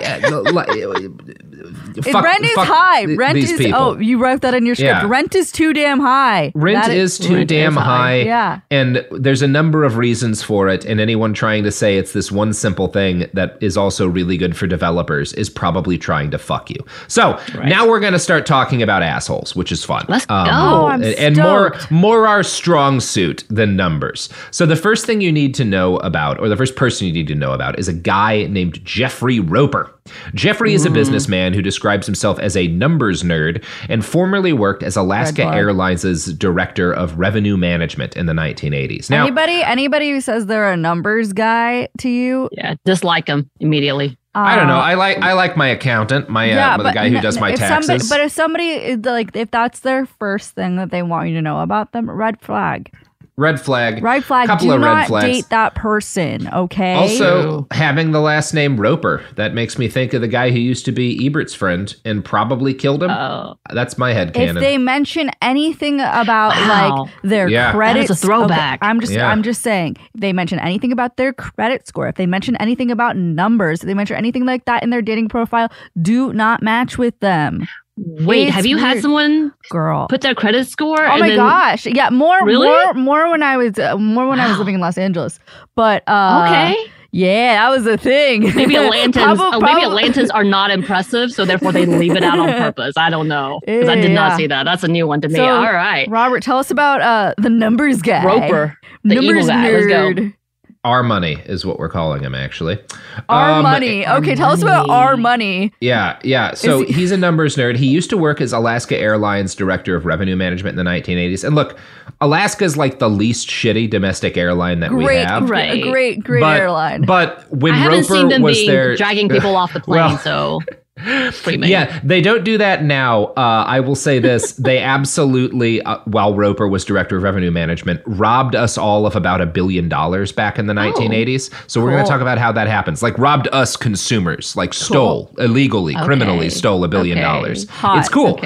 Uh, fuck,
rent is
fuck
high.
Th-
Rent is
people.
oh, you wrote that in your script.
Yeah.
Rent is too damn high.
Rent
that
is, is too
rent
damn
is
high.
high. Yeah.
And there's a number of reasons for it. And anyone trying to say it's this one simple thing that is also really good for developers is probably trying to fuck you. So right. now we're going to start talking about assholes, which is fun.
Let's
um,
go.
Oh, I'm
and, and
stoked.
more, more our strong suit than numbers. So the first thing you need to know about, or the first person you need to know about, is a guy named Jeffrey Roper. Jeffrey is a businessman who describes himself as a numbers nerd and formerly worked as Alaska Airlines' director of revenue management in the nineteen eighties. Now,
anybody anybody who says they're a numbers guy to you,
yeah, dislike them immediately.
Uh,
I don't know. I like I like my accountant, my
yeah,
uh, the guy who does my
if
taxes.
Somebody, but if somebody is like, if that's their first thing that they want you to know about them, red flag.
Red flag.
Red flag.
Couple
Do
of
not
red flags.
date that person, okay?
Also, having the last name Roper, that makes me think of the guy who used to be Ebert's friend and probably killed him.
Oh.
That's my headcanon.
If they mention anything about
wow.
like their
yeah.
credit,
that is a throwback.
Okay, I'm just,
yeah.
I'm just saying. If they mention anything about their credit score, if they mention anything about numbers, if they mention anything like that in their dating profile, do not match with them.
Wait,
It's
have you
weird.
had someone
girl
put their credit score?
Oh
and
my
then,
gosh! Yeah, more,
Really?
more, more when I was, uh, more when I was living in Los Angeles. But uh,
okay,
yeah, that was a thing.
maybe Atlantans,
Probably-
oh, maybe
probably-
Atlantans are not impressive, so therefore they leave it out on purpose. I don't know because I did
Yeah.
not see that. That's a new one to me.
So,
All right,
Robert, tell us about uh, the numbers guy,
Roper, the
numbers
evil guy. Let's go.
nerd.
Our money is what we're calling him, actually.
Our
Um,
money.
our
Okay, tell us about
money.
our money.
Yeah, yeah. So
Is he-
he's a numbers nerd. He used to work as Alaska Airlines director of revenue management in the nineteen eighties. And look, Alaska's like the least shitty domestic airline that we
Great,
have.
Right.
a great, great
but,
airline.
But when
I haven't
Roper
seen them
was
being
there,
dragging people off the plane,
Well,
so pretty mean.
yeah, they don't do that now. Uh, I will say this. They absolutely, uh, while Roper was director of revenue management, robbed us all of about a billion dollars back in the nineteen eighties. So we're going to
Cool.
talk about how that happens. Like robbed us consumers, like stole, illegally,
Okay.
criminally stole a billion
Okay.
dollars.
Hot.
It's cool.
Okay.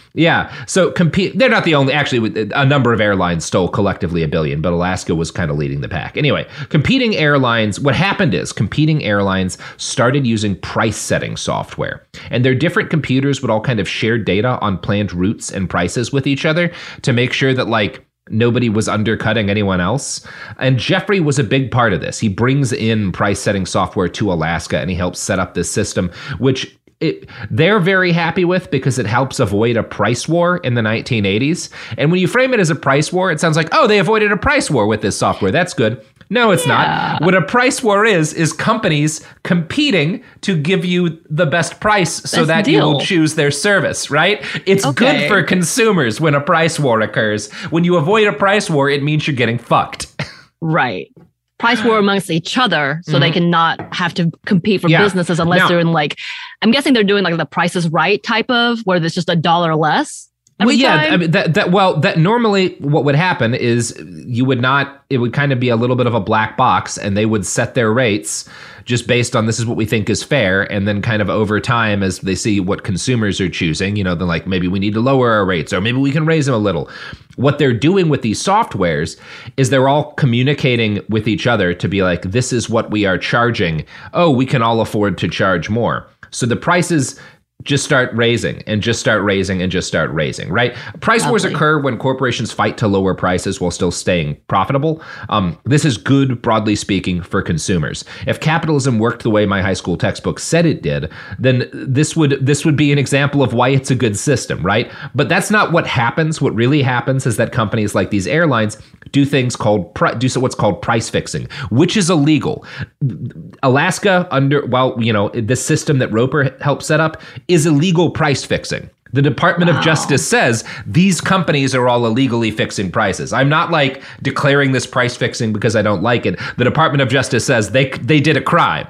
Yeah. So compete. They're not the only. Actually, a number of airlines stole collectively a billion, but Alaska was kind of leading the pack. Anyway, competing airlines. What happened is competing airlines started using price setting software, and their different computers would all kind of share data on planned routes and prices with each other to make sure that like nobody was undercutting anyone else. And Jeffrey was a big part of this. He brings in price setting software to Alaska, and he helps set up this system, which It, they're very happy with because it helps avoid a price war in the nineteen eighties. And when you frame it as a price war, it sounds like, oh, they avoided a price war with this software. That's good. No, it's yeah. not. What a price war is, is companies competing to give you the best price best so that deal. You will choose their service, right? It's okay. good for consumers when a price war occurs. When you avoid a price war, it means you're getting fucked.
Right. Price war amongst each other so mm-hmm. they can not have to compete for yeah. businesses unless now, they're in like, I'm guessing they're doing like the Price is Right type of where there's just a dollar less.
Well, yeah,
time.
I mean, that, that, well, that normally what would happen is you would not, it would kind of be a little bit of a black box and they would set their rates just based on this is what we think is fair. And then kind of over time, as they see what consumers are choosing, you know, they're like, maybe we need to lower our rates or maybe we can raise them a little. What they're doing with these softwares is they're all communicating with each other to be like, this is what we are charging. Oh, we can all afford to charge more. So the prices just start raising and just start raising and just start raising, right? Price Lovely. Wars occur when corporations fight to lower prices while still staying profitable. Um, this is good, broadly speaking, for consumers. If capitalism worked the way my high school textbook said it did, then this would this would be an example of why it's a good system, right? But that's not what happens. What really happens is that companies like these airlines do things called pri- do what's called price fixing, which is illegal. Alaska, under well, you know, the system that Roper helped set up is illegal price fixing. The Department wow. of Justice says these companies are all illegally fixing prices. I'm not like declaring this price fixing because I don't like it. The Department of Justice says they they did a crime.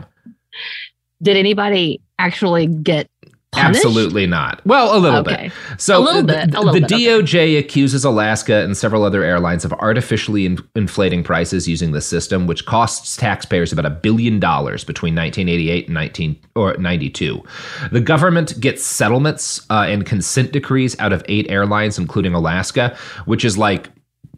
Did anybody actually get punished?
Absolutely not. Well, a little okay. bit. So
a little bit. A little
the
bit,
D O J okay. accuses Alaska and several other airlines of artificially in- inflating prices using the system, which costs taxpayers about a billion dollars between nineteen eighty-eight and nineteen or ninety-two. The government gets settlements uh, and consent decrees out of eight airlines, including Alaska, which is like,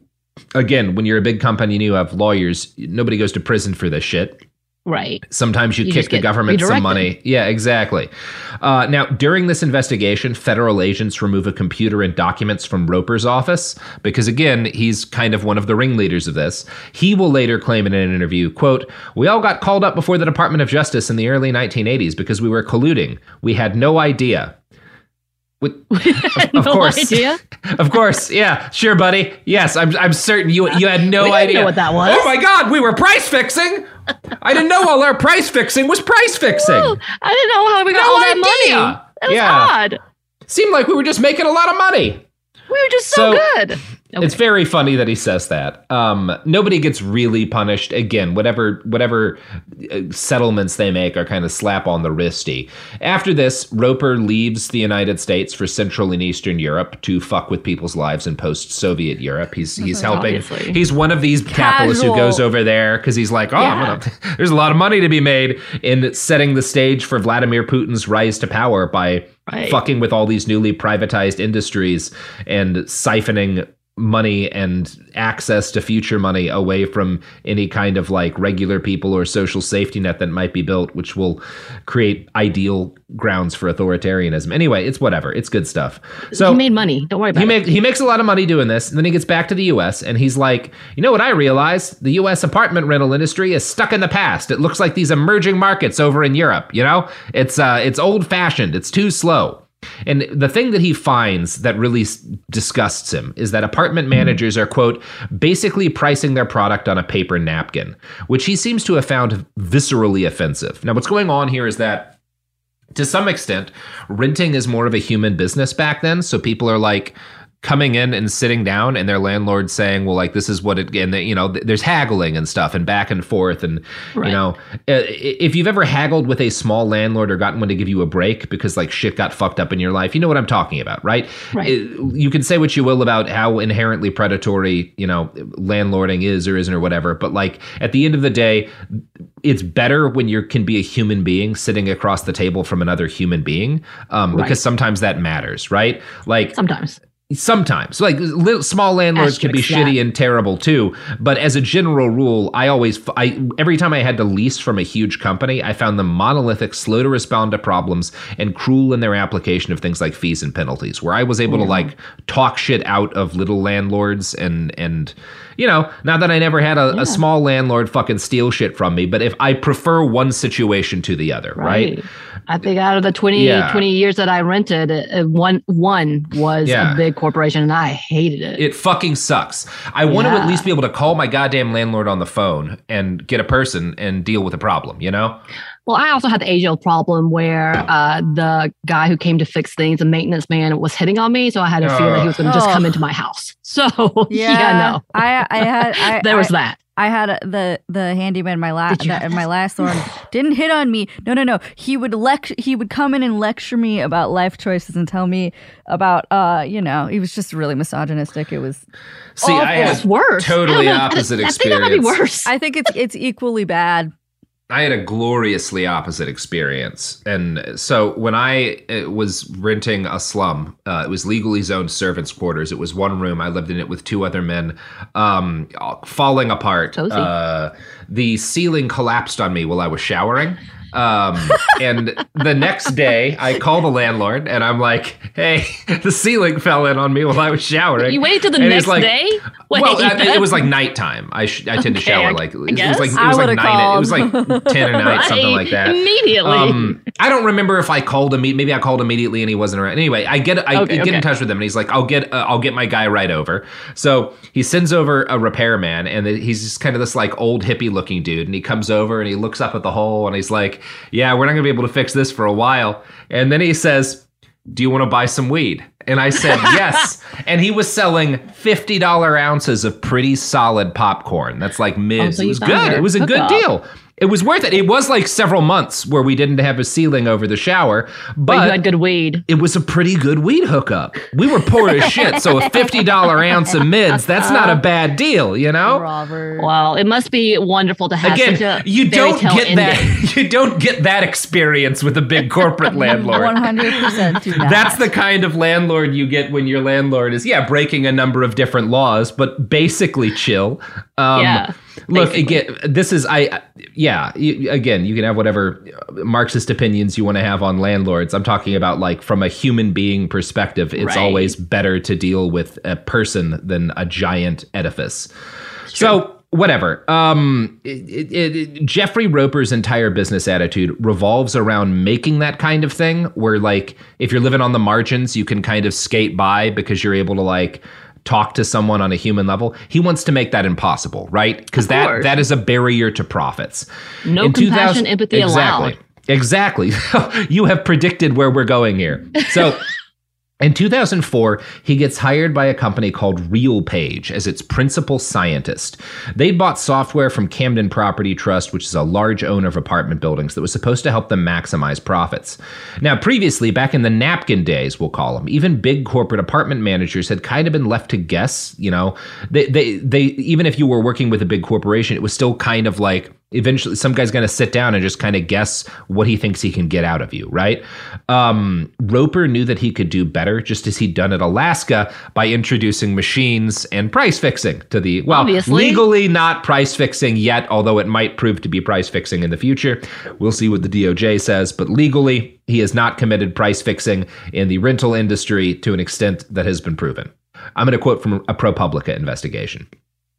again, when you're a big company and you have lawyers, nobody goes to prison for this shit.
Right.
Sometimes you, you kick the government
redirected.
some money. Yeah, exactly. Uh, now, during this investigation, federal agents remove a computer and documents from Roper's office because, again, he's kind of one of the ringleaders of this. He will later claim in an interview, quote, "We all got called up before the Department of Justice in the early nineteen eighties because we were colluding. We had no idea." With, of, of
no
course,
idea?
Of course, yeah, sure, buddy. Yes, I'm. I'm certain you. You had no
we didn't
idea
know what that was.
Oh my God, we were price fixing. I didn't know all our price fixing was price fixing.
Ooh, I didn't know how we got
no
all that
idea.
money. That was
yeah.
odd.
Seemed like we were just making a lot of money.
We were just so, so good. Okay.
It's very funny that he says that. Um, nobody gets really punished. Again, whatever whatever settlements they make are kind of slap on the wristy. After this, Roper leaves the United States for Central and Eastern Europe to fuck with people's lives in post-Soviet Europe. He's he's helping.
Obviously.
He's one of these
Casual.
capitalists who goes over there because he's like, oh,
Yeah.
I'm gonna, there's a lot of money to be made in setting the stage for Vladimir Putin's rise to power by
Right.
fucking with all these newly privatized industries and siphoning money and access to future money away from any kind of like regular people or social safety net that might be built, which will create ideal grounds for authoritarianism. Anyway, it's whatever. It's good stuff. So
he made money. Don't worry about
he
it.
Make, he makes a lot of money doing this. And then he gets back to the U S and he's like, you know what I realized? The U S apartment rental industry is stuck in the past. It looks like these emerging markets over in Europe. You know, it's uh, it's old fashioned. It's too slow. And the thing that he finds that really disgusts him is that apartment managers are, quote, basically pricing their product on a paper napkin, which he seems to have found viscerally offensive. Now, what's going on here is that, to some extent, renting is more of a human business back then. So people are like, coming in and sitting down and their landlord saying, well, like, this is what it, and they, you know, there's haggling and stuff and back and forth. And, right. you know, if you've ever haggled with a small landlord or gotten one to give you a break because like shit got fucked up in your life, you know what I'm talking about, right? right. It, you can say what you will about how inherently predatory, you know, landlording is or isn't or whatever. But like at the end of the day, it's better when you can be a human being sitting across the table from another human being, um, right. because sometimes that matters, right? Like
sometimes.
Sometimes, like little small landlords can be shitty and terrible too. But as a general rule, I always, I every time I had to lease from a huge company, I found them monolithic, slow to respond to problems, and cruel in their application of things like fees and penalties. Where I was able yeah. to like talk shit out of little landlords, and and you know, not that I never had a, yeah. a small landlord fucking steal shit from me, but if I prefer one situation to the other, right? right?
I think out of the twenty, yeah. twenty years that I rented, uh, one one was yeah. a big corporation, and I hated it.
It fucking sucks. I want yeah. to at least be able to call my goddamn landlord on the phone and get a person and deal with a problem, you know?
Well, I also had the age-old problem where uh, the guy who came to fix things, the maintenance man, was hitting on me, so I had a fear that he was going to just come into my house. So
yeah,
yeah no,
I I had I,
there was
I,
that.
I had a, the the handyman my last my last one didn't hit on me. No, no, no. He would lect he would come in and lecture me about life choices and tell me about uh you know, he was just really misogynistic. It was
See, awful. I had
worse.
totally opposite
I,
experience.
I think that might be worse.
I think it's it's equally bad.
I had a gloriously opposite experience. And so when I was renting a slum, uh, it was legally zoned servants' quarters. It was one room. I lived in it with two other men, um, falling apart. Uh, the ceiling collapsed on me while I was showering. Um, and the next day I call the landlord and I'm like, hey, the ceiling fell in on me while I was showering.
You waited till the
and
next
like,
day?
Wait, well, I, it was like nighttime. I sh- I tend okay, to shower like, it was like, it
I
was like nine,
called.
it was like ten at night, right. something like that.
Immediately.
Um, I don't remember if I called him, maybe I called immediately and he wasn't around. Anyway, I get, I
okay,
get
okay.
in touch with him and he's like, I'll get, uh, I'll get my guy right over. So he sends over a repairman and he's just kind of this like old hippie looking dude. And he comes over and he looks up at the hole and he's like, yeah, we're not gonna be able to fix this for a while. And then he says, do you want to buy some weed? And I said, yes. And he was selling fifty dollars ounces of pretty solid popcorn. That's like mids. Oh, so it was good. It was a good up. deal. It was worth it. It was like several months where we didn't have a ceiling over the shower, but,
but you had good weed.
It was a pretty good weed hookup. We were poor as shit, so a fifty dollars ounce of mids, that's not a bad deal, you know?
Robert.
Well, it must be wonderful to have
Again,
such a
you don't get
ending.
that. You don't get that experience with a big corporate landlord.
one hundred percent do not.
That's the kind of landlord you get when your landlord is, yeah, breaking a number of different laws, but basically chill. Um,
yeah.
Look,
basically.
again, this is, I, yeah, you, again, you can have whatever Marxist opinions you want to have on landlords. I'm talking about like from a human being perspective, it's
right.
always better to deal with a person than a giant edifice. So whatever. Um, it, it, it, Jeffrey Roper's entire business attitude revolves around making that kind of thing where like if you're living on the margins, you can kind of skate by because you're able to like talk to someone on a human level. He wants to make that impossible, right? Because that that is a barrier to profits.
No in compassion, empathy
exactly,
allowed.
Exactly. You have predicted where we're going here. So in two thousand four, he gets hired by a company called RealPage as its principal scientist. They bought software from Camden Property Trust, which is a large owner of apartment buildings that was supposed to help them maximize profits. Now, previously, back in the napkin days, we'll call them, even big corporate apartment managers had kind of been left to guess, you know, they, they, they, even if you were working with a big corporation, it was still kind of like, eventually some guy's going to sit down and just kind of guess what he thinks he can get out of you, right? Um, Roper knew that he could do better, just as he'd done at Alaska by introducing machines and price fixing to the, well,
Obviously.
legally not price fixing yet, although it might prove to be price fixing in the future. We'll see what the D O J says, but legally, he has not committed price fixing in the rental industry to an extent that has been proven. I'm going to quote from a ProPublica investigation.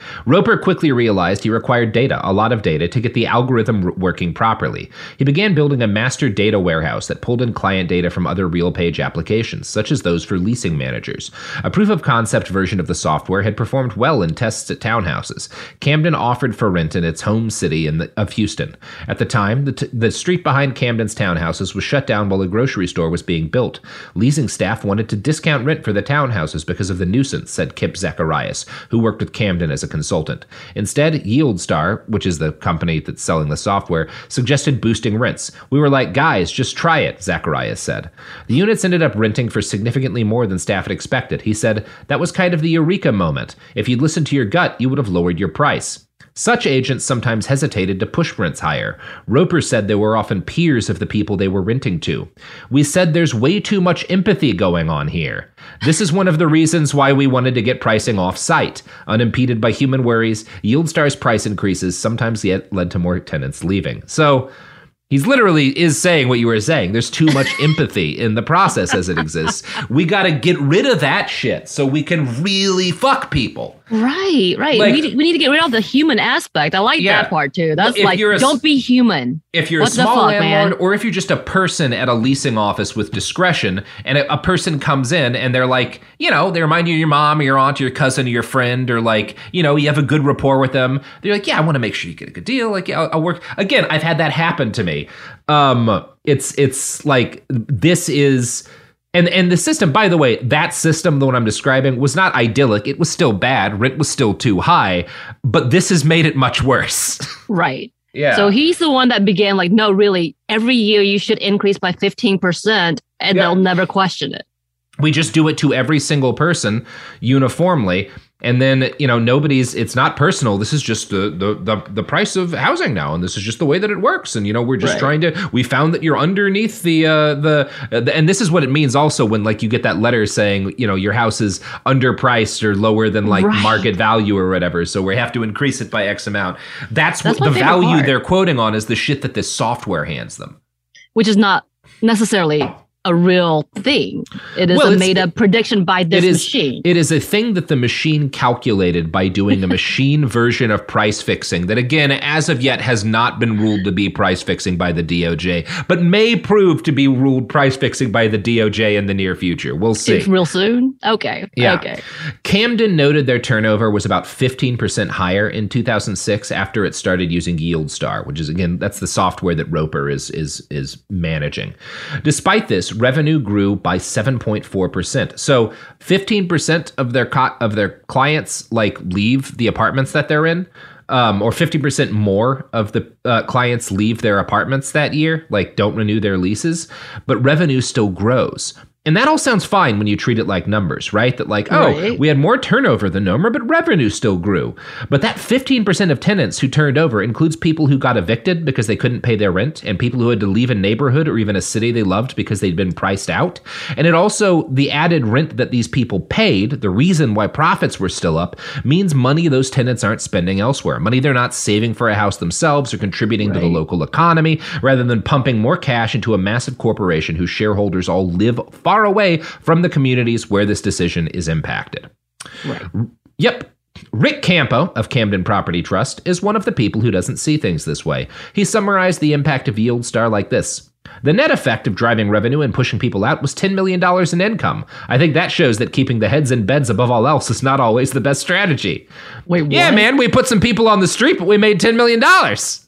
Roper quickly realized he required data, a lot of data, to get the algorithm r- working properly. He began building a master data warehouse that pulled in client data from other RealPage applications, such as those for leasing managers. A proof-of-concept version of the software had performed well in tests at townhouses. Camden offered for rent in its home city in the, of Houston. At the time, the, t- the street behind Camden's townhouses was shut down while a grocery store was being built. Leasing staff wanted to discount rent for the townhouses because of the nuisance, said Kip Zacharias, who worked with Camden as a consultant. Instead, YieldStar, which is the company that's selling the software, suggested boosting rents. We were like, guys, just try it, Zacharias said. The units ended up renting for significantly more than staff had expected. He said, that was kind of the eureka moment. If you'd listened to your gut, you would have lowered your price. Such agents sometimes hesitated to push rents higher. Roper said they were often peers of the people they were renting to. We said there's way too much empathy going on here. This is one of the reasons why we wanted to get pricing off-site. Unimpeded by human worries, YieldStar's price increases sometimes yet led to more tenants leaving. So he's literally is saying what you were saying. There's too much empathy in the process as it exists. We got to get rid of that shit so we can really fuck people.
Right, right. Like, we, need, we need to get rid of the human aspect. I like yeah. that part too. That's if like, a, don't be human.
If you're
what
a small
fuck,
landlord,
man?
Or if you're just a person at a leasing office with discretion, and a, a person comes in and they're like, you know, they remind you of your mom or your aunt or your cousin or your friend, or like, you know, you have a good rapport with them. They're like, yeah, I want to make sure you get a good deal. Like, yeah, I'll, I'll work. Again, I've had that happen to me. Um, it's it's like this is. And and the system, by the way, that system, the one I'm describing, was not idyllic. It was still bad. Rent was still too high. But this has made it much worse.
Right.
Yeah.
So he's the one that began like, no, really, every year you should increase by fifteen percent and yeah. they'll never question it.
We just do it to every single person uniformly. And then, you know, nobody's, it's not personal. This is just the, the the the price of housing now. And this is just the way that it works. And, you know, we're just right. trying to, we found that you're underneath the, uh, the, uh, the, and this is what it means also when like you get that letter saying, you know, your house is underpriced or lower than like right. market value or whatever. So we have to increase it by X amount. That's, That's what the value part. They're quoting on is the shit that this software hands them.
Which is not necessarily a real thing. It is well, a made up prediction by this
it is,
machine.
It is a thing that the machine calculated by doing a machine version of price fixing that, again, as of yet has not been ruled to be price fixing by the D O J, but may prove to be ruled price fixing by the D O J in the near future. We'll see.
It's real soon? Okay.
Yeah.
Okay.
Camden noted their turnover was about fifteen percent higher in two thousand six after it started using YieldStar, which is, again, that's the software that Roper is is is managing. Despite this, revenue grew by seven point four percent. So fifteen percent of their co- of their clients like leave the apartments that they're in, um, or fifty percent more of the uh, clients leave their apartments that year, like don't renew their leases, but revenue still grows. And that all sounds fine when you treat it like numbers, right? That like, oh, right. we had more turnover than normal, but revenue still grew. But that fifteen percent of tenants who turned over includes people who got evicted because they couldn't pay their rent, and people who had to leave a neighborhood or even a city they loved because they'd been priced out. And it also, the added rent that these people paid, the reason why profits were still up, means money those tenants aren't spending elsewhere. Money they're not saving for a house themselves or contributing right. to the local economy, rather than pumping more cash into a massive corporation whose shareholders all live far far away from the communities where this decision is impacted.
Right.
Yep. Rick Campo of Camden Property Trust is one of the people who doesn't see things this way. He summarized the impact of YieldStar like this. The net effect of driving revenue and pushing people out was ten million dollars in income. I think that shows that keeping the heads in beds above all else is not always the best strategy.
Wait, what?
Yeah, man, we put some people on the street, but we made ten million dollars.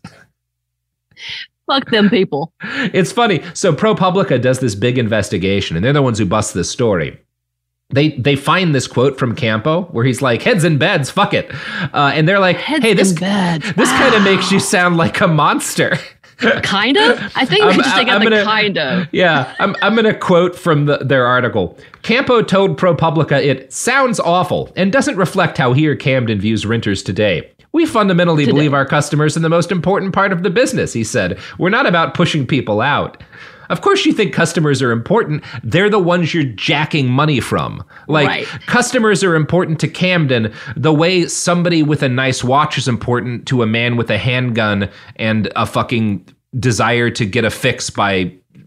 Fuck them people.
It's funny. So ProPublica does this big investigation, and they're the ones who bust this story. They they find this quote from Campo where he's like, heads in beds, fuck it. Uh, and they're like,
heads
hey, this,
in bed.
this wow. kind of makes you sound like a monster.
Kind of? I think we should just take out the gonna, kind of.
Yeah, I'm, I'm going to quote from the, their article. Campo told ProPublica it sounds awful and doesn't reflect how he or Camden views renters today. We fundamentally Today. believe our customers are the most important part of the business, he said. We're not about pushing people out. Of course you think customers are important. They're the ones you're jacking money from. Like, right. Customers are important to Camden the way somebody with a nice watch is important to a man with a handgun and a fucking desire to get a fix by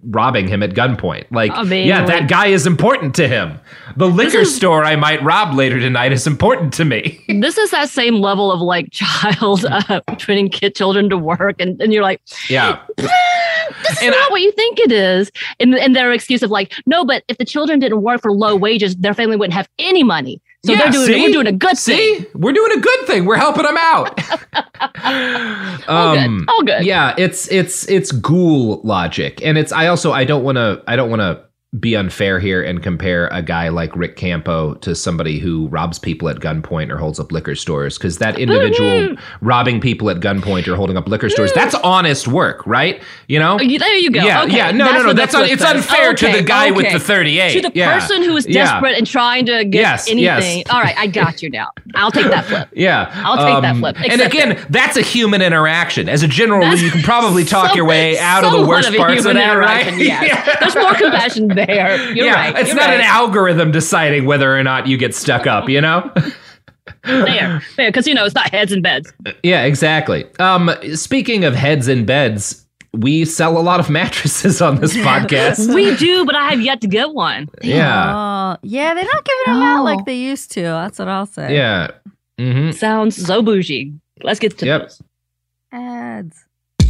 robbing him at gunpoint. Like,
I mean,
yeah, that guy is important to him. The liquor
is,
store I might rob later tonight is important to me.
This is that same level of like child uh, training kid children to work, and, and you're like,
yeah,
this is and not I, what you think it is. And, and their excuse of like, no, but if the children didn't work for low wages, their family wouldn't have any money. So
yeah,
they're doing,
see?
we're doing a good
see?
thing.
We're doing a good thing. We're helping them out.
All
um,
good. All good.
Yeah, it's it's it's ghoul logic, and it's. I also I don't want to I don't want to be unfair here and compare a guy like Rick Campo to somebody who robs people at gunpoint or holds up liquor stores, because that individual mm-hmm. robbing people at gunpoint or holding up liquor stores, that's honest work, right? You know?
Oh, there you go.
Yeah,
okay.
yeah. No,
that's
no, no. That's un- it's unfair okay, to the guy okay. with the thirty-eight.
To the
yeah.
person who is desperate yeah. and trying to get
yes,
anything.
Yes.
All right, I got you now. I'll take that flip.
Yeah.
I'll take
um,
that flip.
And again,
it.
that's a human interaction. As a general rule, you can probably talk
some,
your way out of the worst of parts of that, right?
Yes. yeah. There's more compassion there. You're
yeah.
right.
It's
You're
not
right.
an algorithm deciding whether or not you get stuck up, you know?
Fair, fair, because, you know, it's not heads in beds.
Yeah, exactly. Um, speaking of heads in beds, we sell a lot of mattresses on this podcast.
We do, but I have yet to get one.
Yeah.
Oh, yeah, they're not giving them out like they used to. That's what I'll say.
Yeah. Mm-hmm.
Sounds so bougie. Let's get to
yep.
those.
Ads.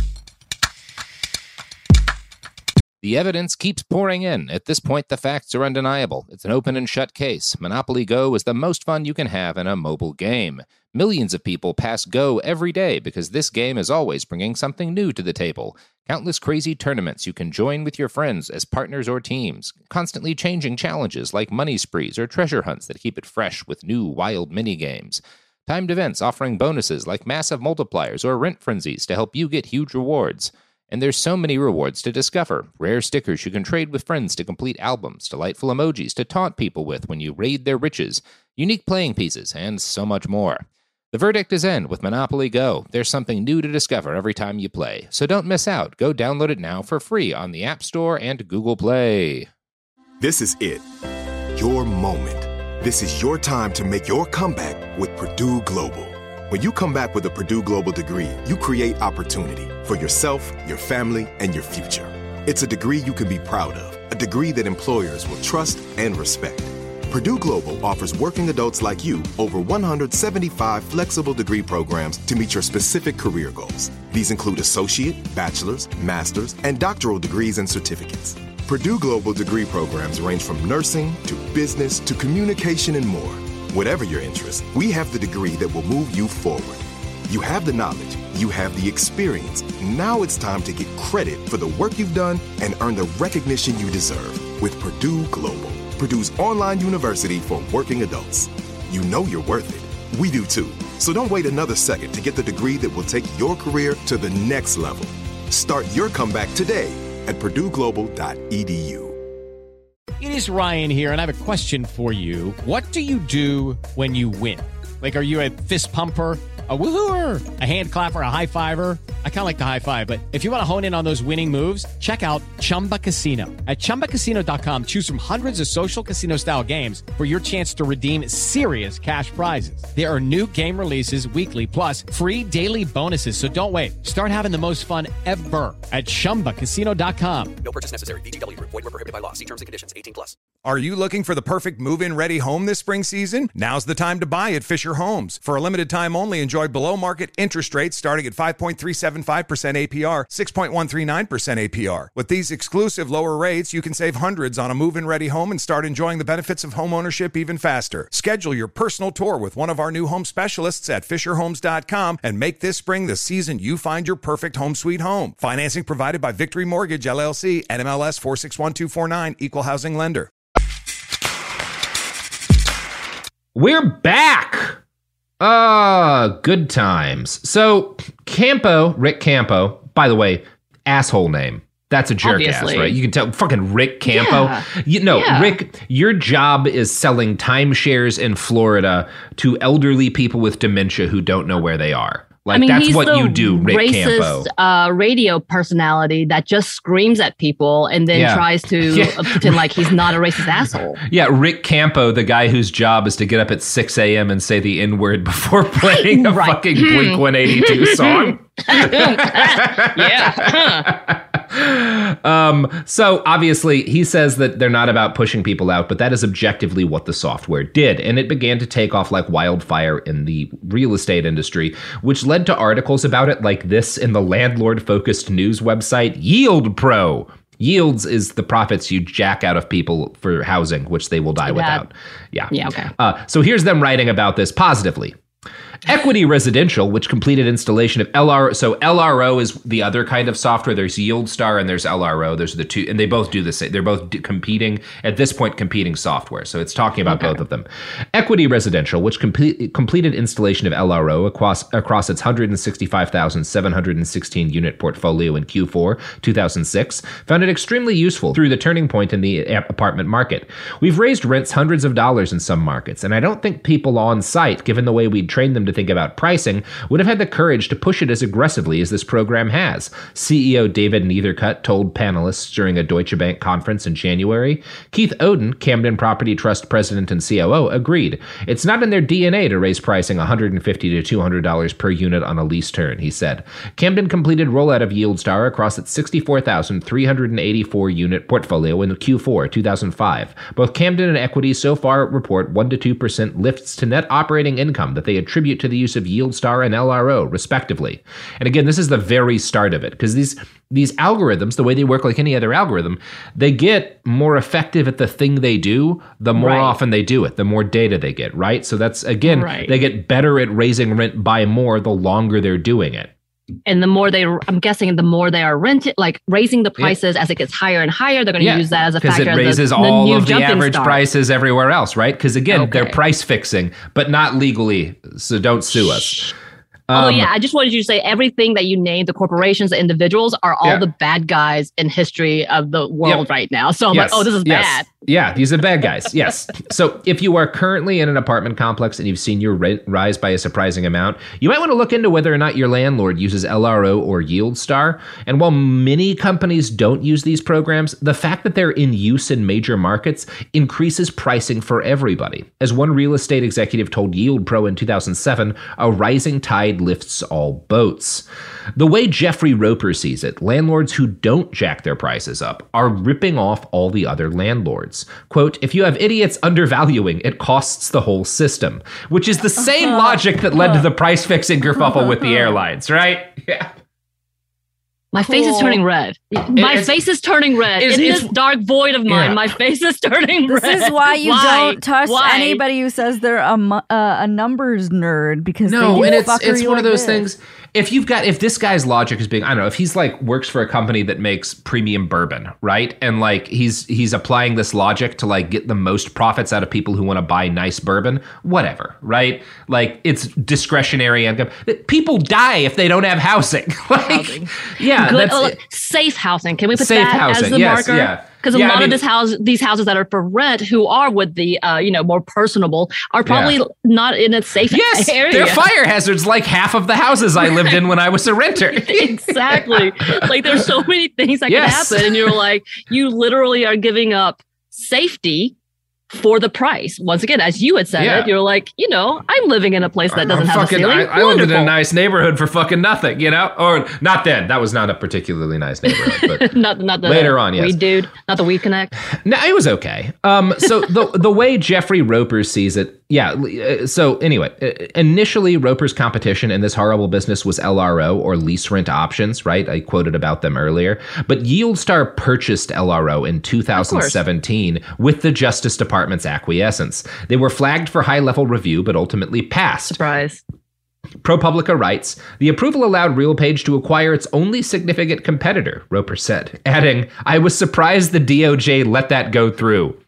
The evidence keeps pouring in. At this point, the facts are undeniable. It's an open and shut case. Monopoly Go is the most fun you can have in a mobile game. Millions of people pass Go every day because this game is always bringing something new to the table. Countless crazy tournaments you can join with your friends as partners or teams. Constantly changing challenges like money sprees or treasure hunts that keep it fresh with new wild mini-games. Timed events offering bonuses like massive multipliers or rent frenzies to help you get huge rewards. And there's so many rewards to discover. Rare stickers you can trade with friends to complete albums, delightful emojis to taunt people with when you raid their riches, unique playing pieces, and so much more. The verdict is in with Monopoly Go. There's something new to discover every time you play. So don't miss out. Go download it now for free on the App Store and Google Play.
This is it. Your moment. This is your time to make your comeback with Purdue Global. When you come back with a Purdue Global degree, you create opportunity for yourself, your family, and your future. It's a degree you can be proud of, a degree that employers will trust and respect. Purdue Global offers working adults like you over one hundred seventy-five flexible degree programs to meet your specific career goals. These include associate, bachelor's, master's, and doctoral degrees and certificates. Purdue Global degree programs range from nursing to business to communication and more. Whatever your interest, we have the degree that will move you forward. You have the knowledge, you have the experience. Now it's time to get credit for the work you've done and earn the recognition you deserve with Purdue Global, Purdue's online university for working adults. You know you're worth it. We do too. So don't wait another second to get the degree that will take your career to the next level. Start your comeback today at purdue global dot e d u.
It is Ryan here, and I have a question for you. What do you do when you win? Like, are you a fist pumper, a woohooer, a hand clapper, a high fiver? I kind of like the high five, but if you want to hone in on those winning moves, check out Chumba Casino. At chumba casino dot com, choose from hundreds of social casino-style games for your chance to redeem serious cash prizes. There are new game releases weekly, plus free daily bonuses. So don't wait. Start having the most fun ever at chumba casino dot com.
No purchase necessary. V G W. Void where prohibited by law. See terms and conditions. eighteen plus.
Are you looking for the perfect move-in ready home this spring season? Now's the time to buy at Fisher Homes. For a limited time only, enjoy below-market interest rates starting at five point three seven five percent A P R, six point one three nine percent A P R. With these exclusive lower rates, you can save hundreds on a move-in ready home and start enjoying the benefits of home ownership even faster. Schedule your personal tour with one of our new home specialists at fisher homes dot com and make this spring the season you find your perfect home sweet home. Financing provided by Victory Mortgage, L L C, N M L S four six one two four nine, Equal Housing Lender.
We're back. Ah, uh, good times. So, Campo, Rick Campo, by the way, asshole name. That's a jerk
Obviously.
ass, right? You can tell, fucking Rick Campo.
Yeah.
You know,
Yeah.
Rick, your job is selling timeshares in Florida to elderly people with dementia who don't know where they are. Like,
I mean,
that's
he's
what
the
you do, Rick
racist,
Campo.
Uh, radio personality that just screams at people and then
Yeah.
tries to
Yeah.
uh, pretend like he's not a racist asshole.
Yeah, Rick Campo, the guy whose job is to get up at six a.m. and say the N-word before playing a
Right.
fucking Blink one eighty-two song.
Yeah.
Um, so obviously he says that they're not about pushing people out, but that is objectively what the software did. And it began to take off like wildfire in the real estate industry, which led to articles about it like this in the landlord-focused news website Yield Pro. Yields is the profits you jack out of people for housing, which they will die without. Yeah.
Yeah, okay.
Uh, so here's them writing about this positively. Equity Residential, which completed installation of L R O. So L R O is the other kind of software. There's YieldStar and there's L R O. Those are the two, and they both do the same. They're both competing, at this point, competing software. So it's talking about okay. both of them. Equity Residential, which complete, completed installation of L R O across, across its one hundred sixty-five thousand seven hundred sixteen unit portfolio in Q four two thousand six, found it extremely useful through the turning point in the apartment market. We've raised rents hundreds of dollars in some markets, and I don't think people on site, given the way we'd trained them to think about pricing, would have had the courage to push it as aggressively as this program has, C E O David Neithercut told panelists during a Deutsche Bank conference in January. Keith Oden, Camden Property Trust president and C O O, agreed. It's not in their D N A to raise pricing one hundred fifty to two hundred dollars per unit on a lease turn, he said. Camden completed rollout of YieldStar across its sixty-four thousand three hundred eighty-four unit portfolio in Q four two thousand five. Both Camden and Equity so far report one to two percent lifts to net operating income that they attribute to the use of YieldStar and L R O, respectively. And again, this is the very start of it, because these these algorithms, the way they work like any other algorithm, they get more effective at the thing they do, the more right. often they do it, the more data they get, right? So that's, again, right. they get better at raising rent by more the longer they're doing it.
And the more they, I'm guessing, the more they are rented, like raising the prices yeah. as it gets higher and higher, they're going to
yeah.
use that as a factor.
Because it raises
the,
all
the
of the average
start.
prices everywhere else, right? Because again,
okay.
they're price fixing, but not legally, so don't sue us.
Um, oh, yeah.
Um,
I just wanted you to say everything that you named, the corporations, the individuals, are all
yeah.
the bad guys in history of the world
yep.
right now. So I'm
yes.
like, oh, this is
yes.
bad.
Yeah, these are bad guys. Yes. So if you are currently in an apartment complex and you've seen your rent rise by a surprising amount, you might want to look into whether or not your landlord uses L R O or YieldStar. And while many companies don't use these programs, the fact that they're in use in major markets increases pricing for everybody. As one real estate executive told YieldPro in two thousand seven, a rising tide lifts all boats. The way Jeffrey Roper sees it, landlords who don't jack their prices up are ripping off all the other landlords. Quote, if you have idiots undervaluing, it costs the whole system, which is the same uh-huh. logic that led to the price fixing kerfuffle with the airlines, right? Yeah.
My face cool. is turning red. My
it's,
face is turning red.
It's,
In
it's,
this dark void of mine, yeah. my face is turning
this
red.
This is why you
why?
don't trust
why?
anybody who says they're a, uh, a numbers nerd, because
no,
they
and it's it's one
like
of those
this.
things. If you've got, if this guy's logic is being, I don't know, if he's like works for a company that makes premium bourbon, right? And like he's he's applying this logic to like get the most profits out of people who want to buy nice bourbon, whatever, right? Like it's discretionary income. People die if they don't have housing. like,
housing.
Yeah,
Good,
that's
oh, look, safe housing. Can we put
safe
that
housing.
as the
yes,
marker?
Yeah.
Because a
yeah,
lot
I mean,
of this house, these houses that are for rent, who are with the, uh, you know, more personable, are probably
yeah.
not in a safe
yes,
area.
They're fire hazards like half of the houses I lived in when I was a renter.
Exactly. Like there's so many things that
yes.
can happen. And you're like, you literally are giving up safety for the price. Once again, as you had said
yeah.
it, you're like, you know, I'm living in a place that doesn't
I'm
have
fucking,
a ceiling.
I, I lived in a nice neighborhood for fucking nothing, you know? Or not then. That was not a particularly nice neighborhood. But
not, not the
later on, yes.
Weed dude, not the Weed Connect.
No, it was okay. Um, so the the way Jeffrey Roper sees it, yeah. So anyway, initially Roper's competition in this horrible business was L R O, or lease rent options, right? I quoted about them earlier. But YieldStar purchased L R O in two thousand seventeen with the Justice Department's acquiescence. They were flagged for high-level review, but ultimately passed.
Surprise.
ProPublica writes, the approval allowed RealPage to acquire its only significant competitor, Roper said, adding, I was surprised the D O J let that go through.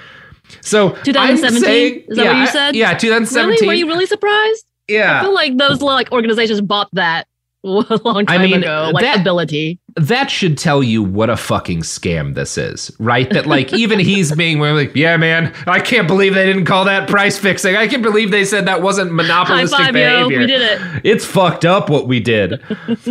So
twenty seventeen?
Saying,
Is that
yeah,
what you said?
I, yeah, twenty seventeen.
Really? Were you really surprised?
Yeah.
I feel like those like organizations bought that a long time
I mean,
ago, like
that,
ability.
That should tell you what a fucking scam this is, right? That like even he's being like, yeah, man, I can't believe they didn't call that price fixing. I can't believe they said that wasn't monopolistic
High five,
behavior.
Yo, we did it.
It's fucked up what we did.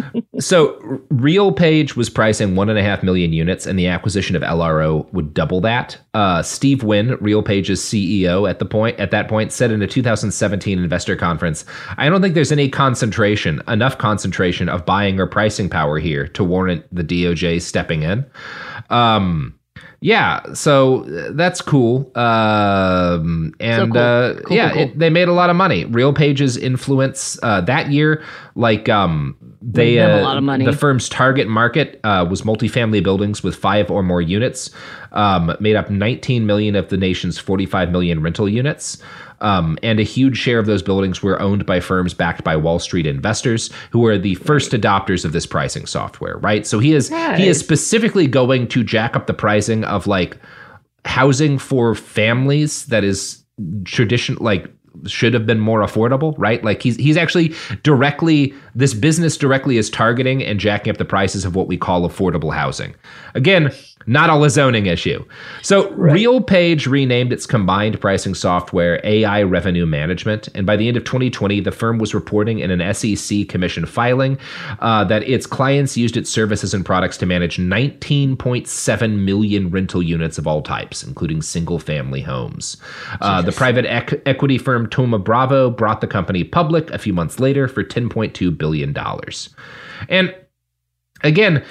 So RealPage was pricing one and a half million units, and the acquisition of L R O would double that. Uh, Steve Wynn, RealPage's C E O at the point at that point, said in a two thousand seventeen investor conference, "I don't think there's any concentration, enough concentration of buying or pricing power here to warrant warrant the D O J stepping in. Um, yeah, so that's cool. Um, and so cool. Uh, cool, yeah, cool, cool. It, they made a lot of money. RealPage's influence uh, that year, like um, they, they uh, a lot of money. The firm's target market uh, was multifamily buildings with five or more units, um, made up nineteen million of the nation's forty-five million rental units. Um, and a huge share of those buildings were owned by firms backed by Wall Street investors who were the first adopters of this pricing software, right? So he is nice. he is specifically going to jack up the pricing of like housing for families that is tradition like should have been more affordable, right? Like he's he's actually directly this business directly is targeting and jacking up the prices of what we call affordable housing. Again, not all a zoning issue. So right. RealPage renamed its combined pricing software A I Revenue Management. And by the end of twenty twenty, the firm was reporting in an S E C commission filing uh, that its clients used its services and products to manage nineteen point seven million rental units of all types, including single-family homes. Uh, the private ec- equity firm Thoma Bravo brought the company public a few months later for ten point two billion dollars. And again,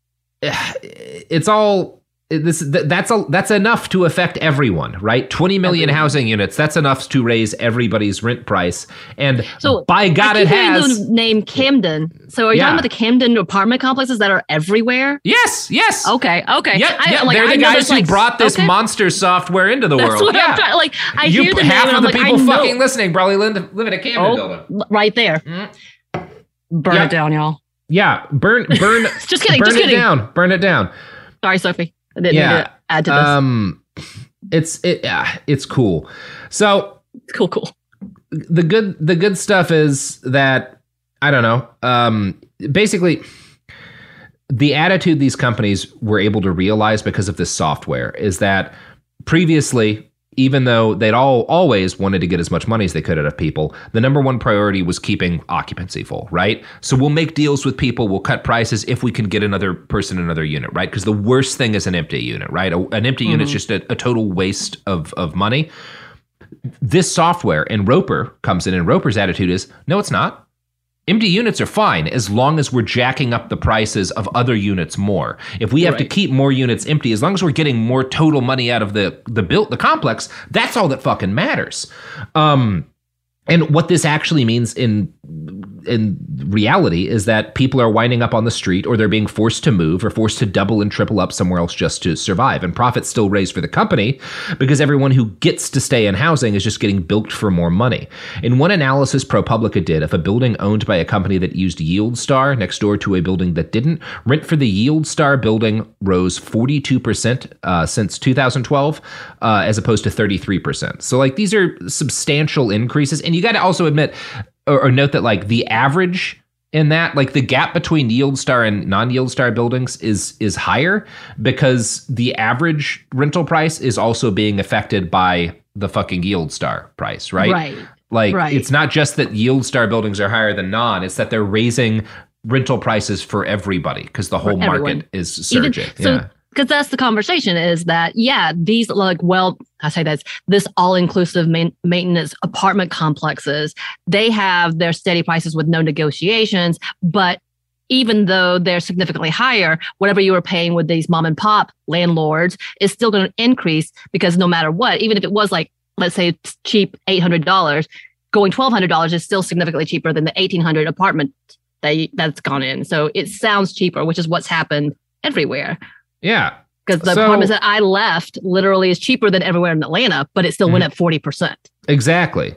it's all this that's a, that's enough to affect everyone, right? twenty million everyone. Housing units, that's enough to raise everybody's rent price. And
so
by God,
I keep
it has
the name Camden. So are you yeah. talking about the Camden apartment complexes that are everywhere?
Yes, yes.
Okay, okay.
Yep,
I,
yep.
Like,
They're
I
the guys who
like,
brought this
okay.
monster software into the
That's
world.
What
yeah.
I'm trying, like I
you,
hear the
half
name
of
and
the
I'm
people
like,
fucking
know.
listening probably live, live in a Camden
oh,
building.
Right there.
Mm-hmm.
Burn
yep.
it down, y'all.
Yeah, burn, burn.
just kidding.
Burn
just
it
kidding.
down. Burn it down.
Sorry, Sophie. I didn't
yeah.
need to add to this.
Um, it's it. Yeah, it's cool. So
cool, cool.
The good, the good stuff is that I don't know. Um, basically, the attitude these companies were able to realize because of this software is that previously, even though they'd all always wanted to get as much money as they could out of people, the number one priority was keeping occupancy full, right? So we'll make deals with people, we'll cut prices if we can get another person in another unit, right? Because the worst thing is an empty unit, right? A, an empty mm-hmm. unit is just a, a total waste of, of money. This software, and Roper comes in, and Roper's attitude is, no, it's not. Empty units are fine as long as we're jacking up the prices of other units more. If we have right. to keep more units empty, as long as we're getting more total money out of the the built the complex, that's all that fucking matters. Um, and what this actually means in in reality is that people are winding up on the street, or they're being forced to move, or forced to double and triple up somewhere else just to survive. And profits still raised for the company because everyone who gets to stay in housing is just getting bilked for more money. In one analysis ProPublica did, if a building owned by a company that used YieldStar next door to a building that didn't, rent for the YieldStar building rose forty-two percent uh, since two thousand twelve, uh, as opposed to thirty-three percent. So like these are substantial increases. And you got to also admit, Or, or note that like the average in that, like the gap between YieldStar and non-YieldStar buildings is is higher because the average rental price is also being affected by the fucking YieldStar price, right?
Right.
Like
right.
it's not just that YieldStar buildings are higher than non, it's that they're raising rental prices for everybody because the whole market is surging.
Even, so,
yeah.
Because that's the conversation is that, yeah, these like, well, I say that this all-inclusive main, maintenance apartment complexes, they have their steady prices with no negotiations. But even though they're significantly higher, whatever you were paying with these mom and pop landlords is still going to increase because no matter what, even if it was like, let's say it's cheap eight hundred dollars, going twelve hundred dollars is still significantly cheaper than the eighteen hundred dollars apartment that you, that's gone in. So it sounds cheaper, which is what's happened everywhere.
Yeah.
Because the so, apartments that I left literally is cheaper than everywhere in Atlanta, but it still mm-hmm. went up forty percent.
Exactly.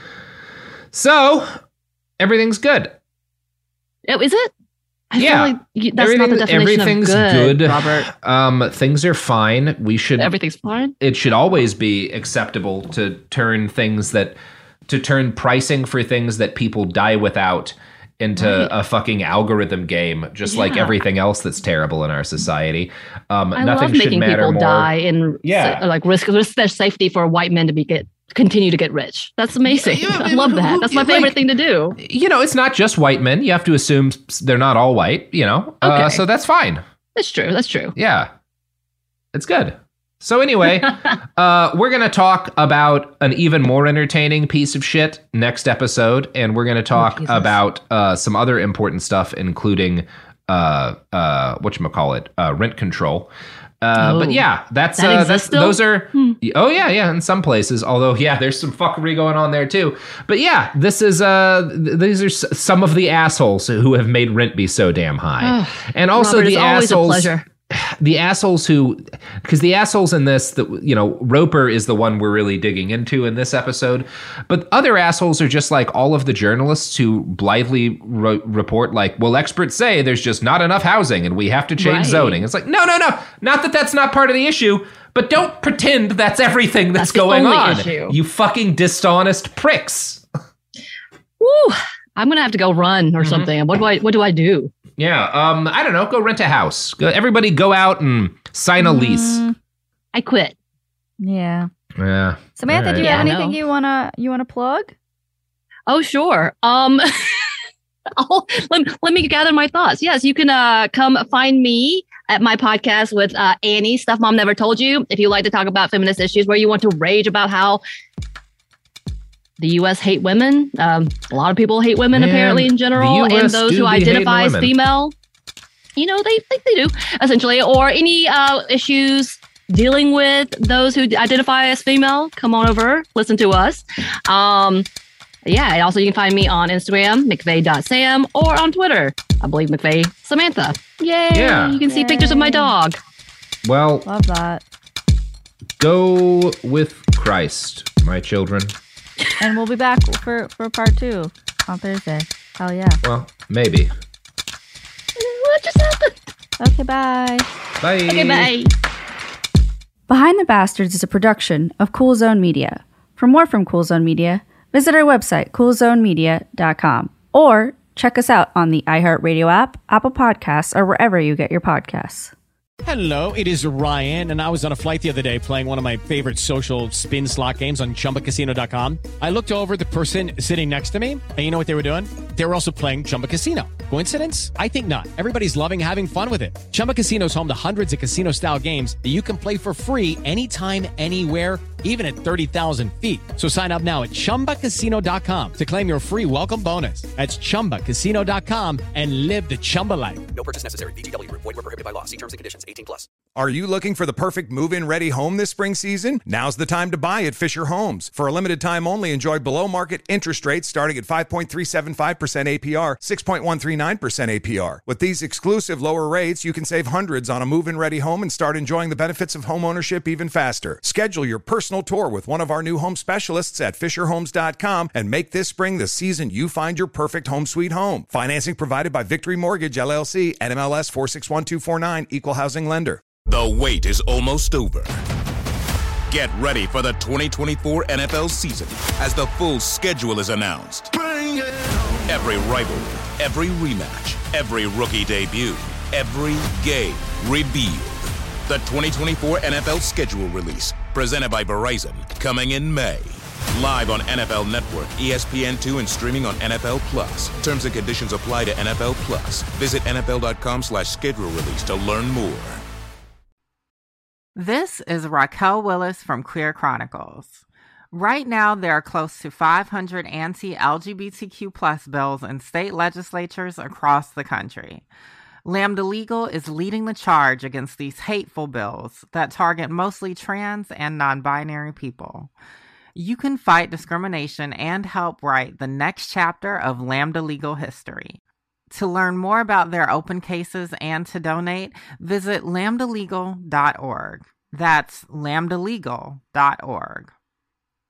So everything's good.
Oh, is it? I
yeah.
Feel like you, that's Everything, not the definition
everything's
of good,
good,
Robert.
Um, things are fine. We should.
Everything's fine.
It should always be acceptable to turn things that, to turn pricing for things that people die without into right. a fucking algorithm game, just yeah. like everything else that's terrible in our society. Um,
I
nothing
love
should
making
matter
people
more.
die and
yeah.
like risk risk their safety for white men to be get continue to get rich. That's amazing. Yeah, I love that. That's my favorite like, thing to do.
You know, it's not just white men. You have to assume they're not all white. You know, okay. uh, so that's fine.
That's true. That's true.
Yeah, it's good. So anyway, uh, we're going to talk about an even more entertaining piece of shit next episode, and we're going to talk
oh,
about uh, some other important stuff, including uh, uh, whatchamacallit, uh, rent control. Uh,
oh,
but yeah, that's,
that
uh, that's
still?
those are,
hmm.
oh yeah, yeah, in some places, although yeah, there's some fuckery going on there too. But yeah, this is, uh, th- these are s- some of the assholes who have made rent be so damn high.
Oh,
and also
Robert,
the
it's always a
assholes,
pleasure.
the assholes who, because the assholes in this, that you know, Roper is the one we're really digging into in this episode, but other assholes are just like all of the journalists who blithely ro- report like, well, experts say there's just not enough housing and we have to change
Right.
zoning. It's like, no, no, no, not that that's not part of the issue, but don't pretend that's everything that's,
That's the
going
only
on.
issue.
You fucking dishonest pricks.
Woo, I'm gonna have to go run or
Mm-hmm.
something. What do I? What do I do?
Yeah, um, I don't know. Go rent a house. Go, everybody go out and sign a lease.
I quit.
Yeah.
Yeah.
Samantha,
All
do you
right.
have
Yeah,
anything
no.
you wanna you wanna plug?
Oh, sure. Um, I'll, let, let me gather my thoughts. Yes, you can uh, come find me at my podcast with uh, Annie, Stuff Mom Never Told You. If you like to talk about feminist issues, where you want to rage about how the U S hate women. Um, a lot of people hate women,
Man,
apparently, in general.
the U S
And those
do
who
be hating
identify as
women.
female, you know, they think they do, essentially. Or any uh, issues dealing with those who identify as female, come on over, listen to us. Um, yeah, and also you can find me on Instagram, mcveigh dot sam, or on Twitter, I believe McVeigh Samantha. Yay!
Yeah.
You can see pictures of my dog.
Well,
Love that.
go with Christ, my children.
And we'll be back for, for part two on Thursday. Hell yeah.
Well, maybe.
What just happened?
Okay, bye.
Bye.
Okay, bye.
Behind the Bastards is a production of Cool Zone Media. For more from Cool Zone Media, visit our website, cool zone media dot com, or check us out on the iHeartRadio app, Apple Podcasts, or wherever you get your podcasts.
Hello, it is Ryan, and I was on a flight the other day playing one of my favorite social spin slot games on chumba casino dot com. I looked over at the person sitting next to me, and you know what they were doing? They were also playing Chumba Casino. Coincidence? I think not. Everybody's loving having fun with it. Chumba Casino is home to hundreds of casino-style games that you can play for free anytime, anywhere, even at thirty thousand feet. So sign up now at chumba casino dot com to claim your free welcome bonus. That's chumba casino dot com and live the Chumba life.
No purchase necessary. V G W. Void where prohibited by law. See terms and conditions. eighteen plus.
Are you looking for the perfect move-in ready home this spring season? Now's the time to buy at Fisher Homes. For a limited time only, enjoy below-market interest rates starting at five point three seven five percent A P R, six point one three nine percent A P R. With these exclusive lower rates, you can save hundreds on a move-in ready home and start enjoying the benefits of home ownership even faster. Schedule your personal tour with one of our new home specialists at fisher homes dot com and make this spring the season you find your perfect home sweet home. Financing provided by Victory Mortgage, L L C, N M L S four six one two four nine, Equal Housing Lender.
The wait is almost over. Get ready for the twenty twenty-four N F L season as the full schedule is announced. Every rivalry, every rematch, every rookie debut, every game revealed. The twenty twenty-four N F L schedule release, presented by Verizon, coming in May. Live on N F L Network, E S P N two, and streaming on N F L Plus. Terms and conditions apply to N F L Plus. Visit N F L dot com slash schedule release to learn more.
This is Raquel Willis from Queer Chronicles. Right now, there are close to five hundred anti-L G B T Q plus bills in state legislatures across the country. Lambda Legal is leading the charge against these hateful bills that target mostly trans and non-binary people. You can fight discrimination and help write the next chapter of Lambda Legal history. To learn more about their open cases and to donate, visit lambda legal dot org. That's lambda legal dot org.